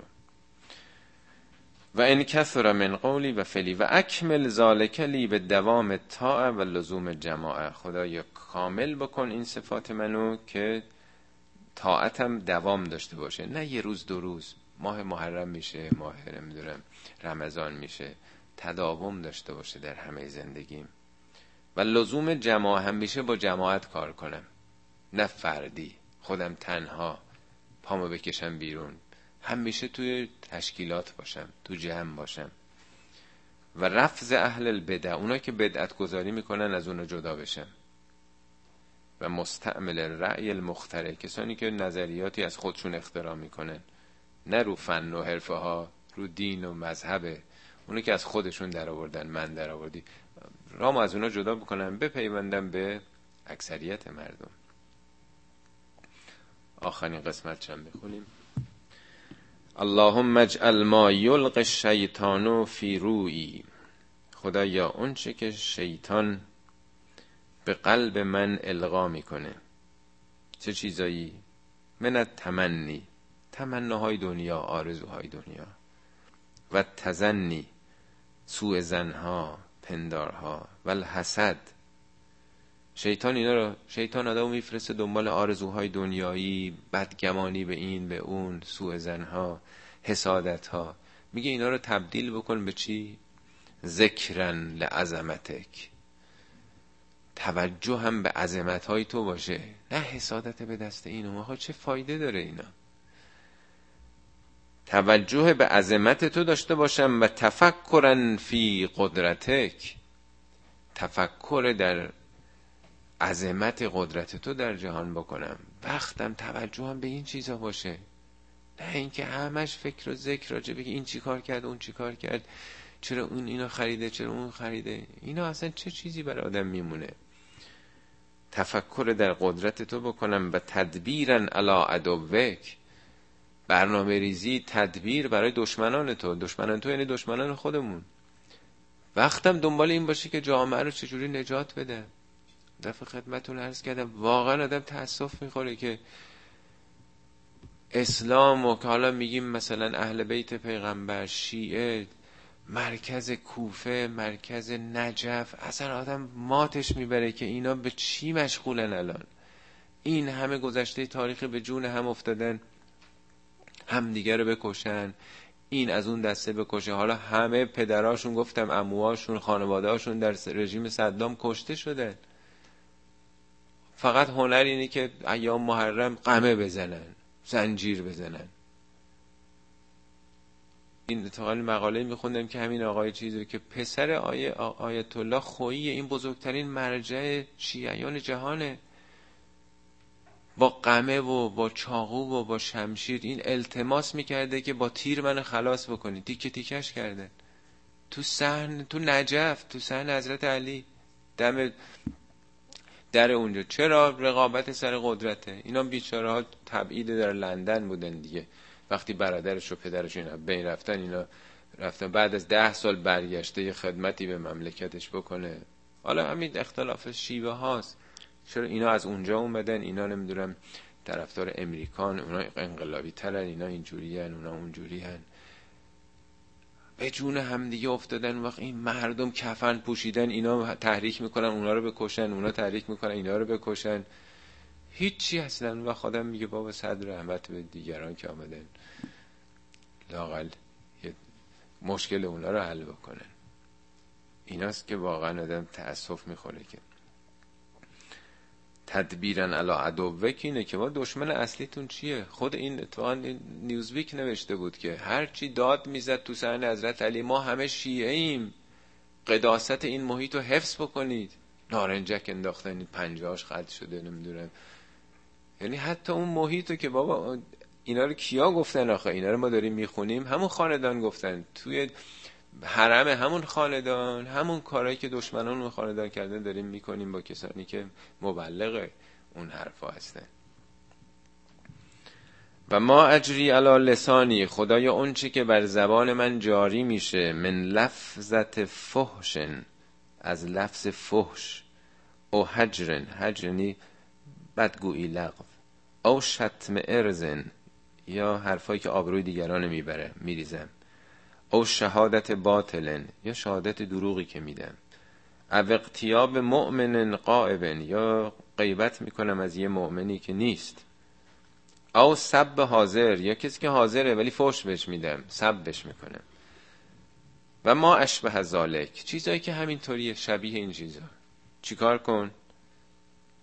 و ان کثر من قولی و فعلی و اکمل ذالک لی به دوام طاعه و لزوم جماعه، خدایا کامل بکن این صفات منو که طاعتم دوام داشته باشه، نه یه روز 2 روز. ماه محرم میشه، ماه نمیدونم رمضان میشه، تداوم داشته باشه در همه زندگیم. و لزوم جماعه هم میشه با جماعت کار کنم، نه فردی خودم تنها پامو بکشم بیرون، همیشه توی تشکیلات باشم، تو جمع باشم. و رفض اهل البدع، اونا که بدعت گذاری میکنن از اونا جدا بشم. و مستعمل رأی المخترع، کسانی که نظریاتی از خودشون اختراع میکنن، نه رو فن و حرفه ها، رو دین و مذهبه، اونو که از خودشون در آوردن، من در آوردی، رامو از اونا جدا بکنم، بپیوندم به اکثریت مردم. آخرین قسمت چند میخونیم؟ اللهم اجعل ما یلقی الشیطان فی رویی، خدایا اون چه که شیطان به قلب من القا میکنه، چه چیزایی؟ من التمنی، تمناهای دنیا، آرزوهای دنیا، و تزنی، سوء زنها، پندارها، و الحسد، شیطان اینا رو، شیطان آدمو میفرسته دنبال آرزوهای دنیایی، بدگمانی به این به اون، سوء زنها، حسادتها، میگه اینا رو تبدیل بکن به چی؟ ذکرن لعظمتک، توجه هم به عظمتهای تو باشه، نه حسادت به دست اینو، آقا چه فایده داره اینا؟ توجه به عظمت تو داشته باشم و تفکرن فی قدرتک، تفکر در عظمت قدرت تو در جهان بکنم، وقتم توجهم به این چیزا باشه، نه اینکه همش فکر و ذکر راجع به این چی کار کرد، اون چی کار کرد، چرا اون اینو خریده، چرا اون خریده، اینا اصلا چه چیزی برای آدم میمونه؟ تفکر در قدرت تو بکنم و تدبیرن علی عدوک، برنامه ریزی، تدبیر برای دشمنان تو. دشمنان تو یعنی دشمنان خودمون. وقتم دنبال این باشه که جامعه رو چجوری نجات بده. دفعه خدمتون عرض کردم واقعا آدم تأسف میخوره که اسلام و که حالا میگیم مثلا اهل بیت پیغمبر، شیعه، مرکز کوفه، مرکز نجف، اصلا آدم ماتش میبره که اینا به چی مشغولن الان؟ این همه گذشته تاریخی به جون هم افتادن، هم دیگر رو بکشن، این از اون دسته بکشه، حالا همه پدراشون، گفتم عموهاشون، خانوادهاشون در رژیم صدام کشته شدن. فقط هنر اینه که ایام محرم قمه بزنن، زنجیر بزنن. این اتفاقا مقاله میخوندم که همین آقای چیزی که پسر آیت الله خویی، این بزرگترین مرجع شیعیان جهانه، با قمه و با چاقو و با شمشیر این التماس میکرده که با تیر من خلاص بکنی، تیکه تیکش کردن تو صحن، تو نجف، تو صحن حضرت علی، دم در اونجا. چرا؟ رقابت سر قدرته. اینا بیچاره ها تبعید در لندن بودن دیگه، وقتی برادرش و پدرش اینا بین رفتن، اینا رفتن بعد از 10 سال برگشته یه خدمتی به مملکتش بکنه. حالا همین اختلاف شیوه هاست. چرا اینا از اونجا اومدن، اینا نمیدونم طرفدار امریکان، اونا انقلابی ترن، اینا اینجوری هن، اونا اونجوری هن، به جون هم دیگه افتادن. وقت این مردم کفن پوشیدن، اینا تحریک میکنن اونا رو بکشن، اونا تحریک میکنن اینا رو بکشن، هیچی اصلا. و خودم میگه بابا صد رحمت به دیگران که آمدن لااقل یه مشکل اونا رو حل بکنن. ایناست که واقعا آدم تأسف میخوره که تدبیرن علی عدوک، اینه که ما دشمن اصلیتون چیه. خود این اتفاقا نیوزویک نوشته بود که هر چی داد میزد تو صحن حضرت علی، ما همه شیعه ایم، قداست این محیط رو حفظ بکنید. نارنجک انداختن، پنجهاش خط شده، نمیدونم. یعنی حتی اون محیط رو که بابا اینا رو کیا گفتن آخه؟ اینا رو ما داریم میخونیم، همون خاندان گفتن، توی حرم همون خاندان، همون کارهایی که دشمنان اون خاندان کردن داریم میکنیم با کسانی که مبلغ اون حرفا هستن. و ما اجری علی لسانی، خدایا اون چی که بر زبان من جاری میشه، من لفظت فحشن، از لفظ فحش، او هجرن، هجرنی بدگویی، لغو، او شتم ارزن، یا حرفایی که آبروی دیگران میبره میریزم، او شهادت باطلن، یا شهادت دروغی که میدم، او اغتیاب مؤمن غائبن، یا غیبت میکنم از یه مؤمنی که نیست، او سب حاضر، یا کسی که حاضره ولی فحش بهش میدم، سبش میکنم. و ما اشبه ذالک، چیزایی که همینطوریه، شبیه این چیزا. چیکار کن؟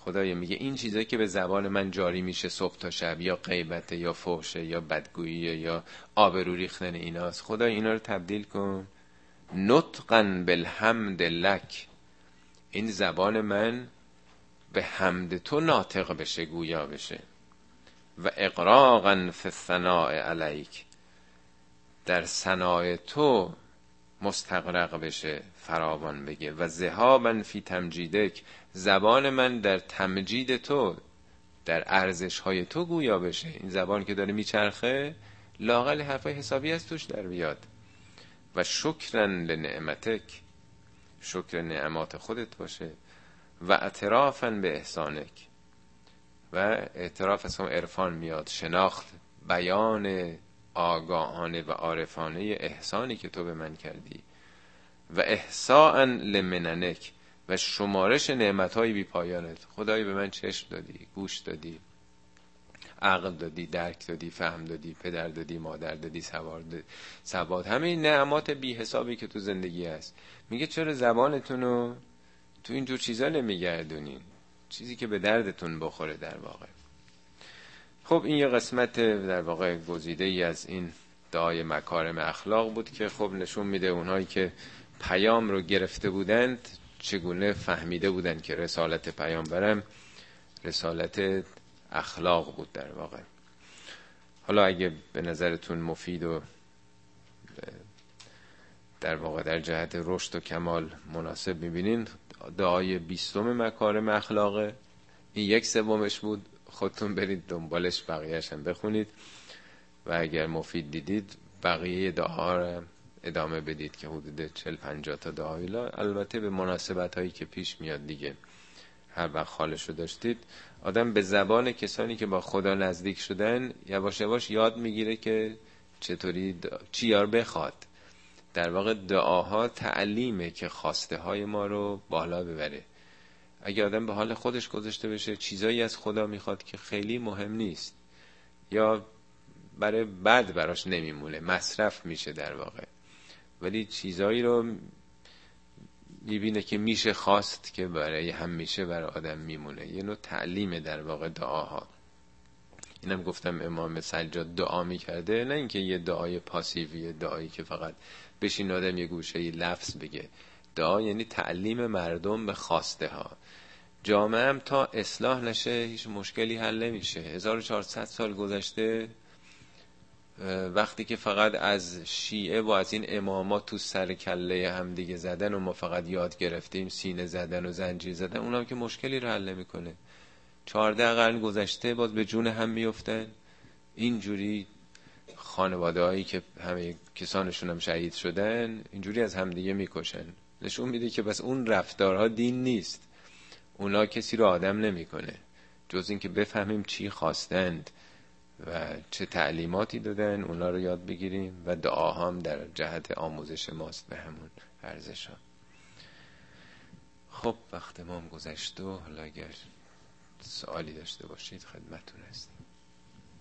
خدایا میگه این چیزایی که به زبان من جاری میشه صبح تا شب، یا غیبته یا فحشه یا بدگویی یا آبرو ریختن ایناست، خدا اینا رو تبدیل کن نطقا بالحمد لک، این زبان من به حمد تو ناطق بشه، گویا بشه، و اقراقا فی الثناء علیک، در ثنای تو مستغرق بشه، فراوان بگه، و ذهابا فی تمجیدک، زبان من در تمجید تو، در ارزش های تو گویا بشه. این زبان که داره میچرخه لااقل حرفای حسابی از توش در بیاد. و شکرا لنعمتک، شکر نعمات خودت باشه، و اعترافا به احسانک، و اعتراف از هم عرفان میاد، شناخت، بیان آگاهانه و عارفانه احسانی که تو به من کردی، و احصاء لمننک، و شمارش نعمتهای بی پایانت. خدای به من چشم دادی، گوش دادی، عقل دادی، درک دادی، فهم دادی، پدر دادی، مادر دادی، ثبات، همه این نعمات بی حسابی که تو زندگی هست. میگه چرا زبانتونو تو اینجور چیزا نمیگردونین، چیزی که به دردتون بخوره در واقع. خب این یه قسمت در واقع گزیده ای از این دعای مکارم اخلاق بود که خب نشون میده اونهایی که پیام رو گرفته بودند چگونه فهمیده بودند که رسالت پیامبرم رسالت اخلاق بود در واقع. حالا اگه به نظرتون مفید و در واقع در جهت رشد و کمال مناسب میبینین، دعای 20 مکارم اخلاقه، این 1/3 بود، خودتون برید دنبالش بقیه‌اش هم بخونید و اگر مفید دیدید بقیه دعاها رو ادامه بدید که حدود 40-50 تا دعایی، البته به مناسبت هایی که پیش میاد دیگه، هر وقت حالش رو داشتید. آدم به زبان کسانی که با خدا نزدیک شدن یواش یواش یاد میگیره که چطوری چی یار بخواد. در واقع دعاها تعلیمه که خواسته های ما رو بالا ببره. اگه آدم به حال خودش گذاشته بشه، چیزایی از خدا میخواد که خیلی مهم نیست یا برای بعد براش نمیمونه، مصرف میشه در واقع، ولی چیزایی رو میبینه که میشه خواست که برای همیشه برای آدم میمونه. یه نوع تعلیمه در واقع دعاها. اینم گفتم امام سجاد دعا میکرده، نه اینکه یه دعای پاسیوی، دعایی که فقط بشین آدم یه گوشه یه لفظ بگه. دعا یعنی تعلیم مردم به خواسته ها. جامعه هم تا اصلاح نشه هیچ مشکلی حل نمیشه. 1400 سال گذشته، وقتی که فقط از شیعه و از این امامات تو سر کله هم دیگه زدن و ما فقط یاد گرفتیم سینه زدن و زنجیر زدن، اونم که مشکلی رو حل نمیکنه. 14 قرن گذشته باز به جون هم میفتن. اینجوری خانواده هایی که همه کسانشون هم شهید شدن اینجوری از هم دیگه میکشن. نشون میده که بس اون رفتارها دین نیست. اونا کسی رو آدم نمیکنه جز این که بفهمیم چی خواستند و چه تعلیماتی دادن، اونا رو یاد بگیریم و دعا هم در جهت آموزش ماست به همون ارزش ها. خب وقت ما هم گذشت و حالا اگر سوالی داشته باشید خدمتتون هستیم.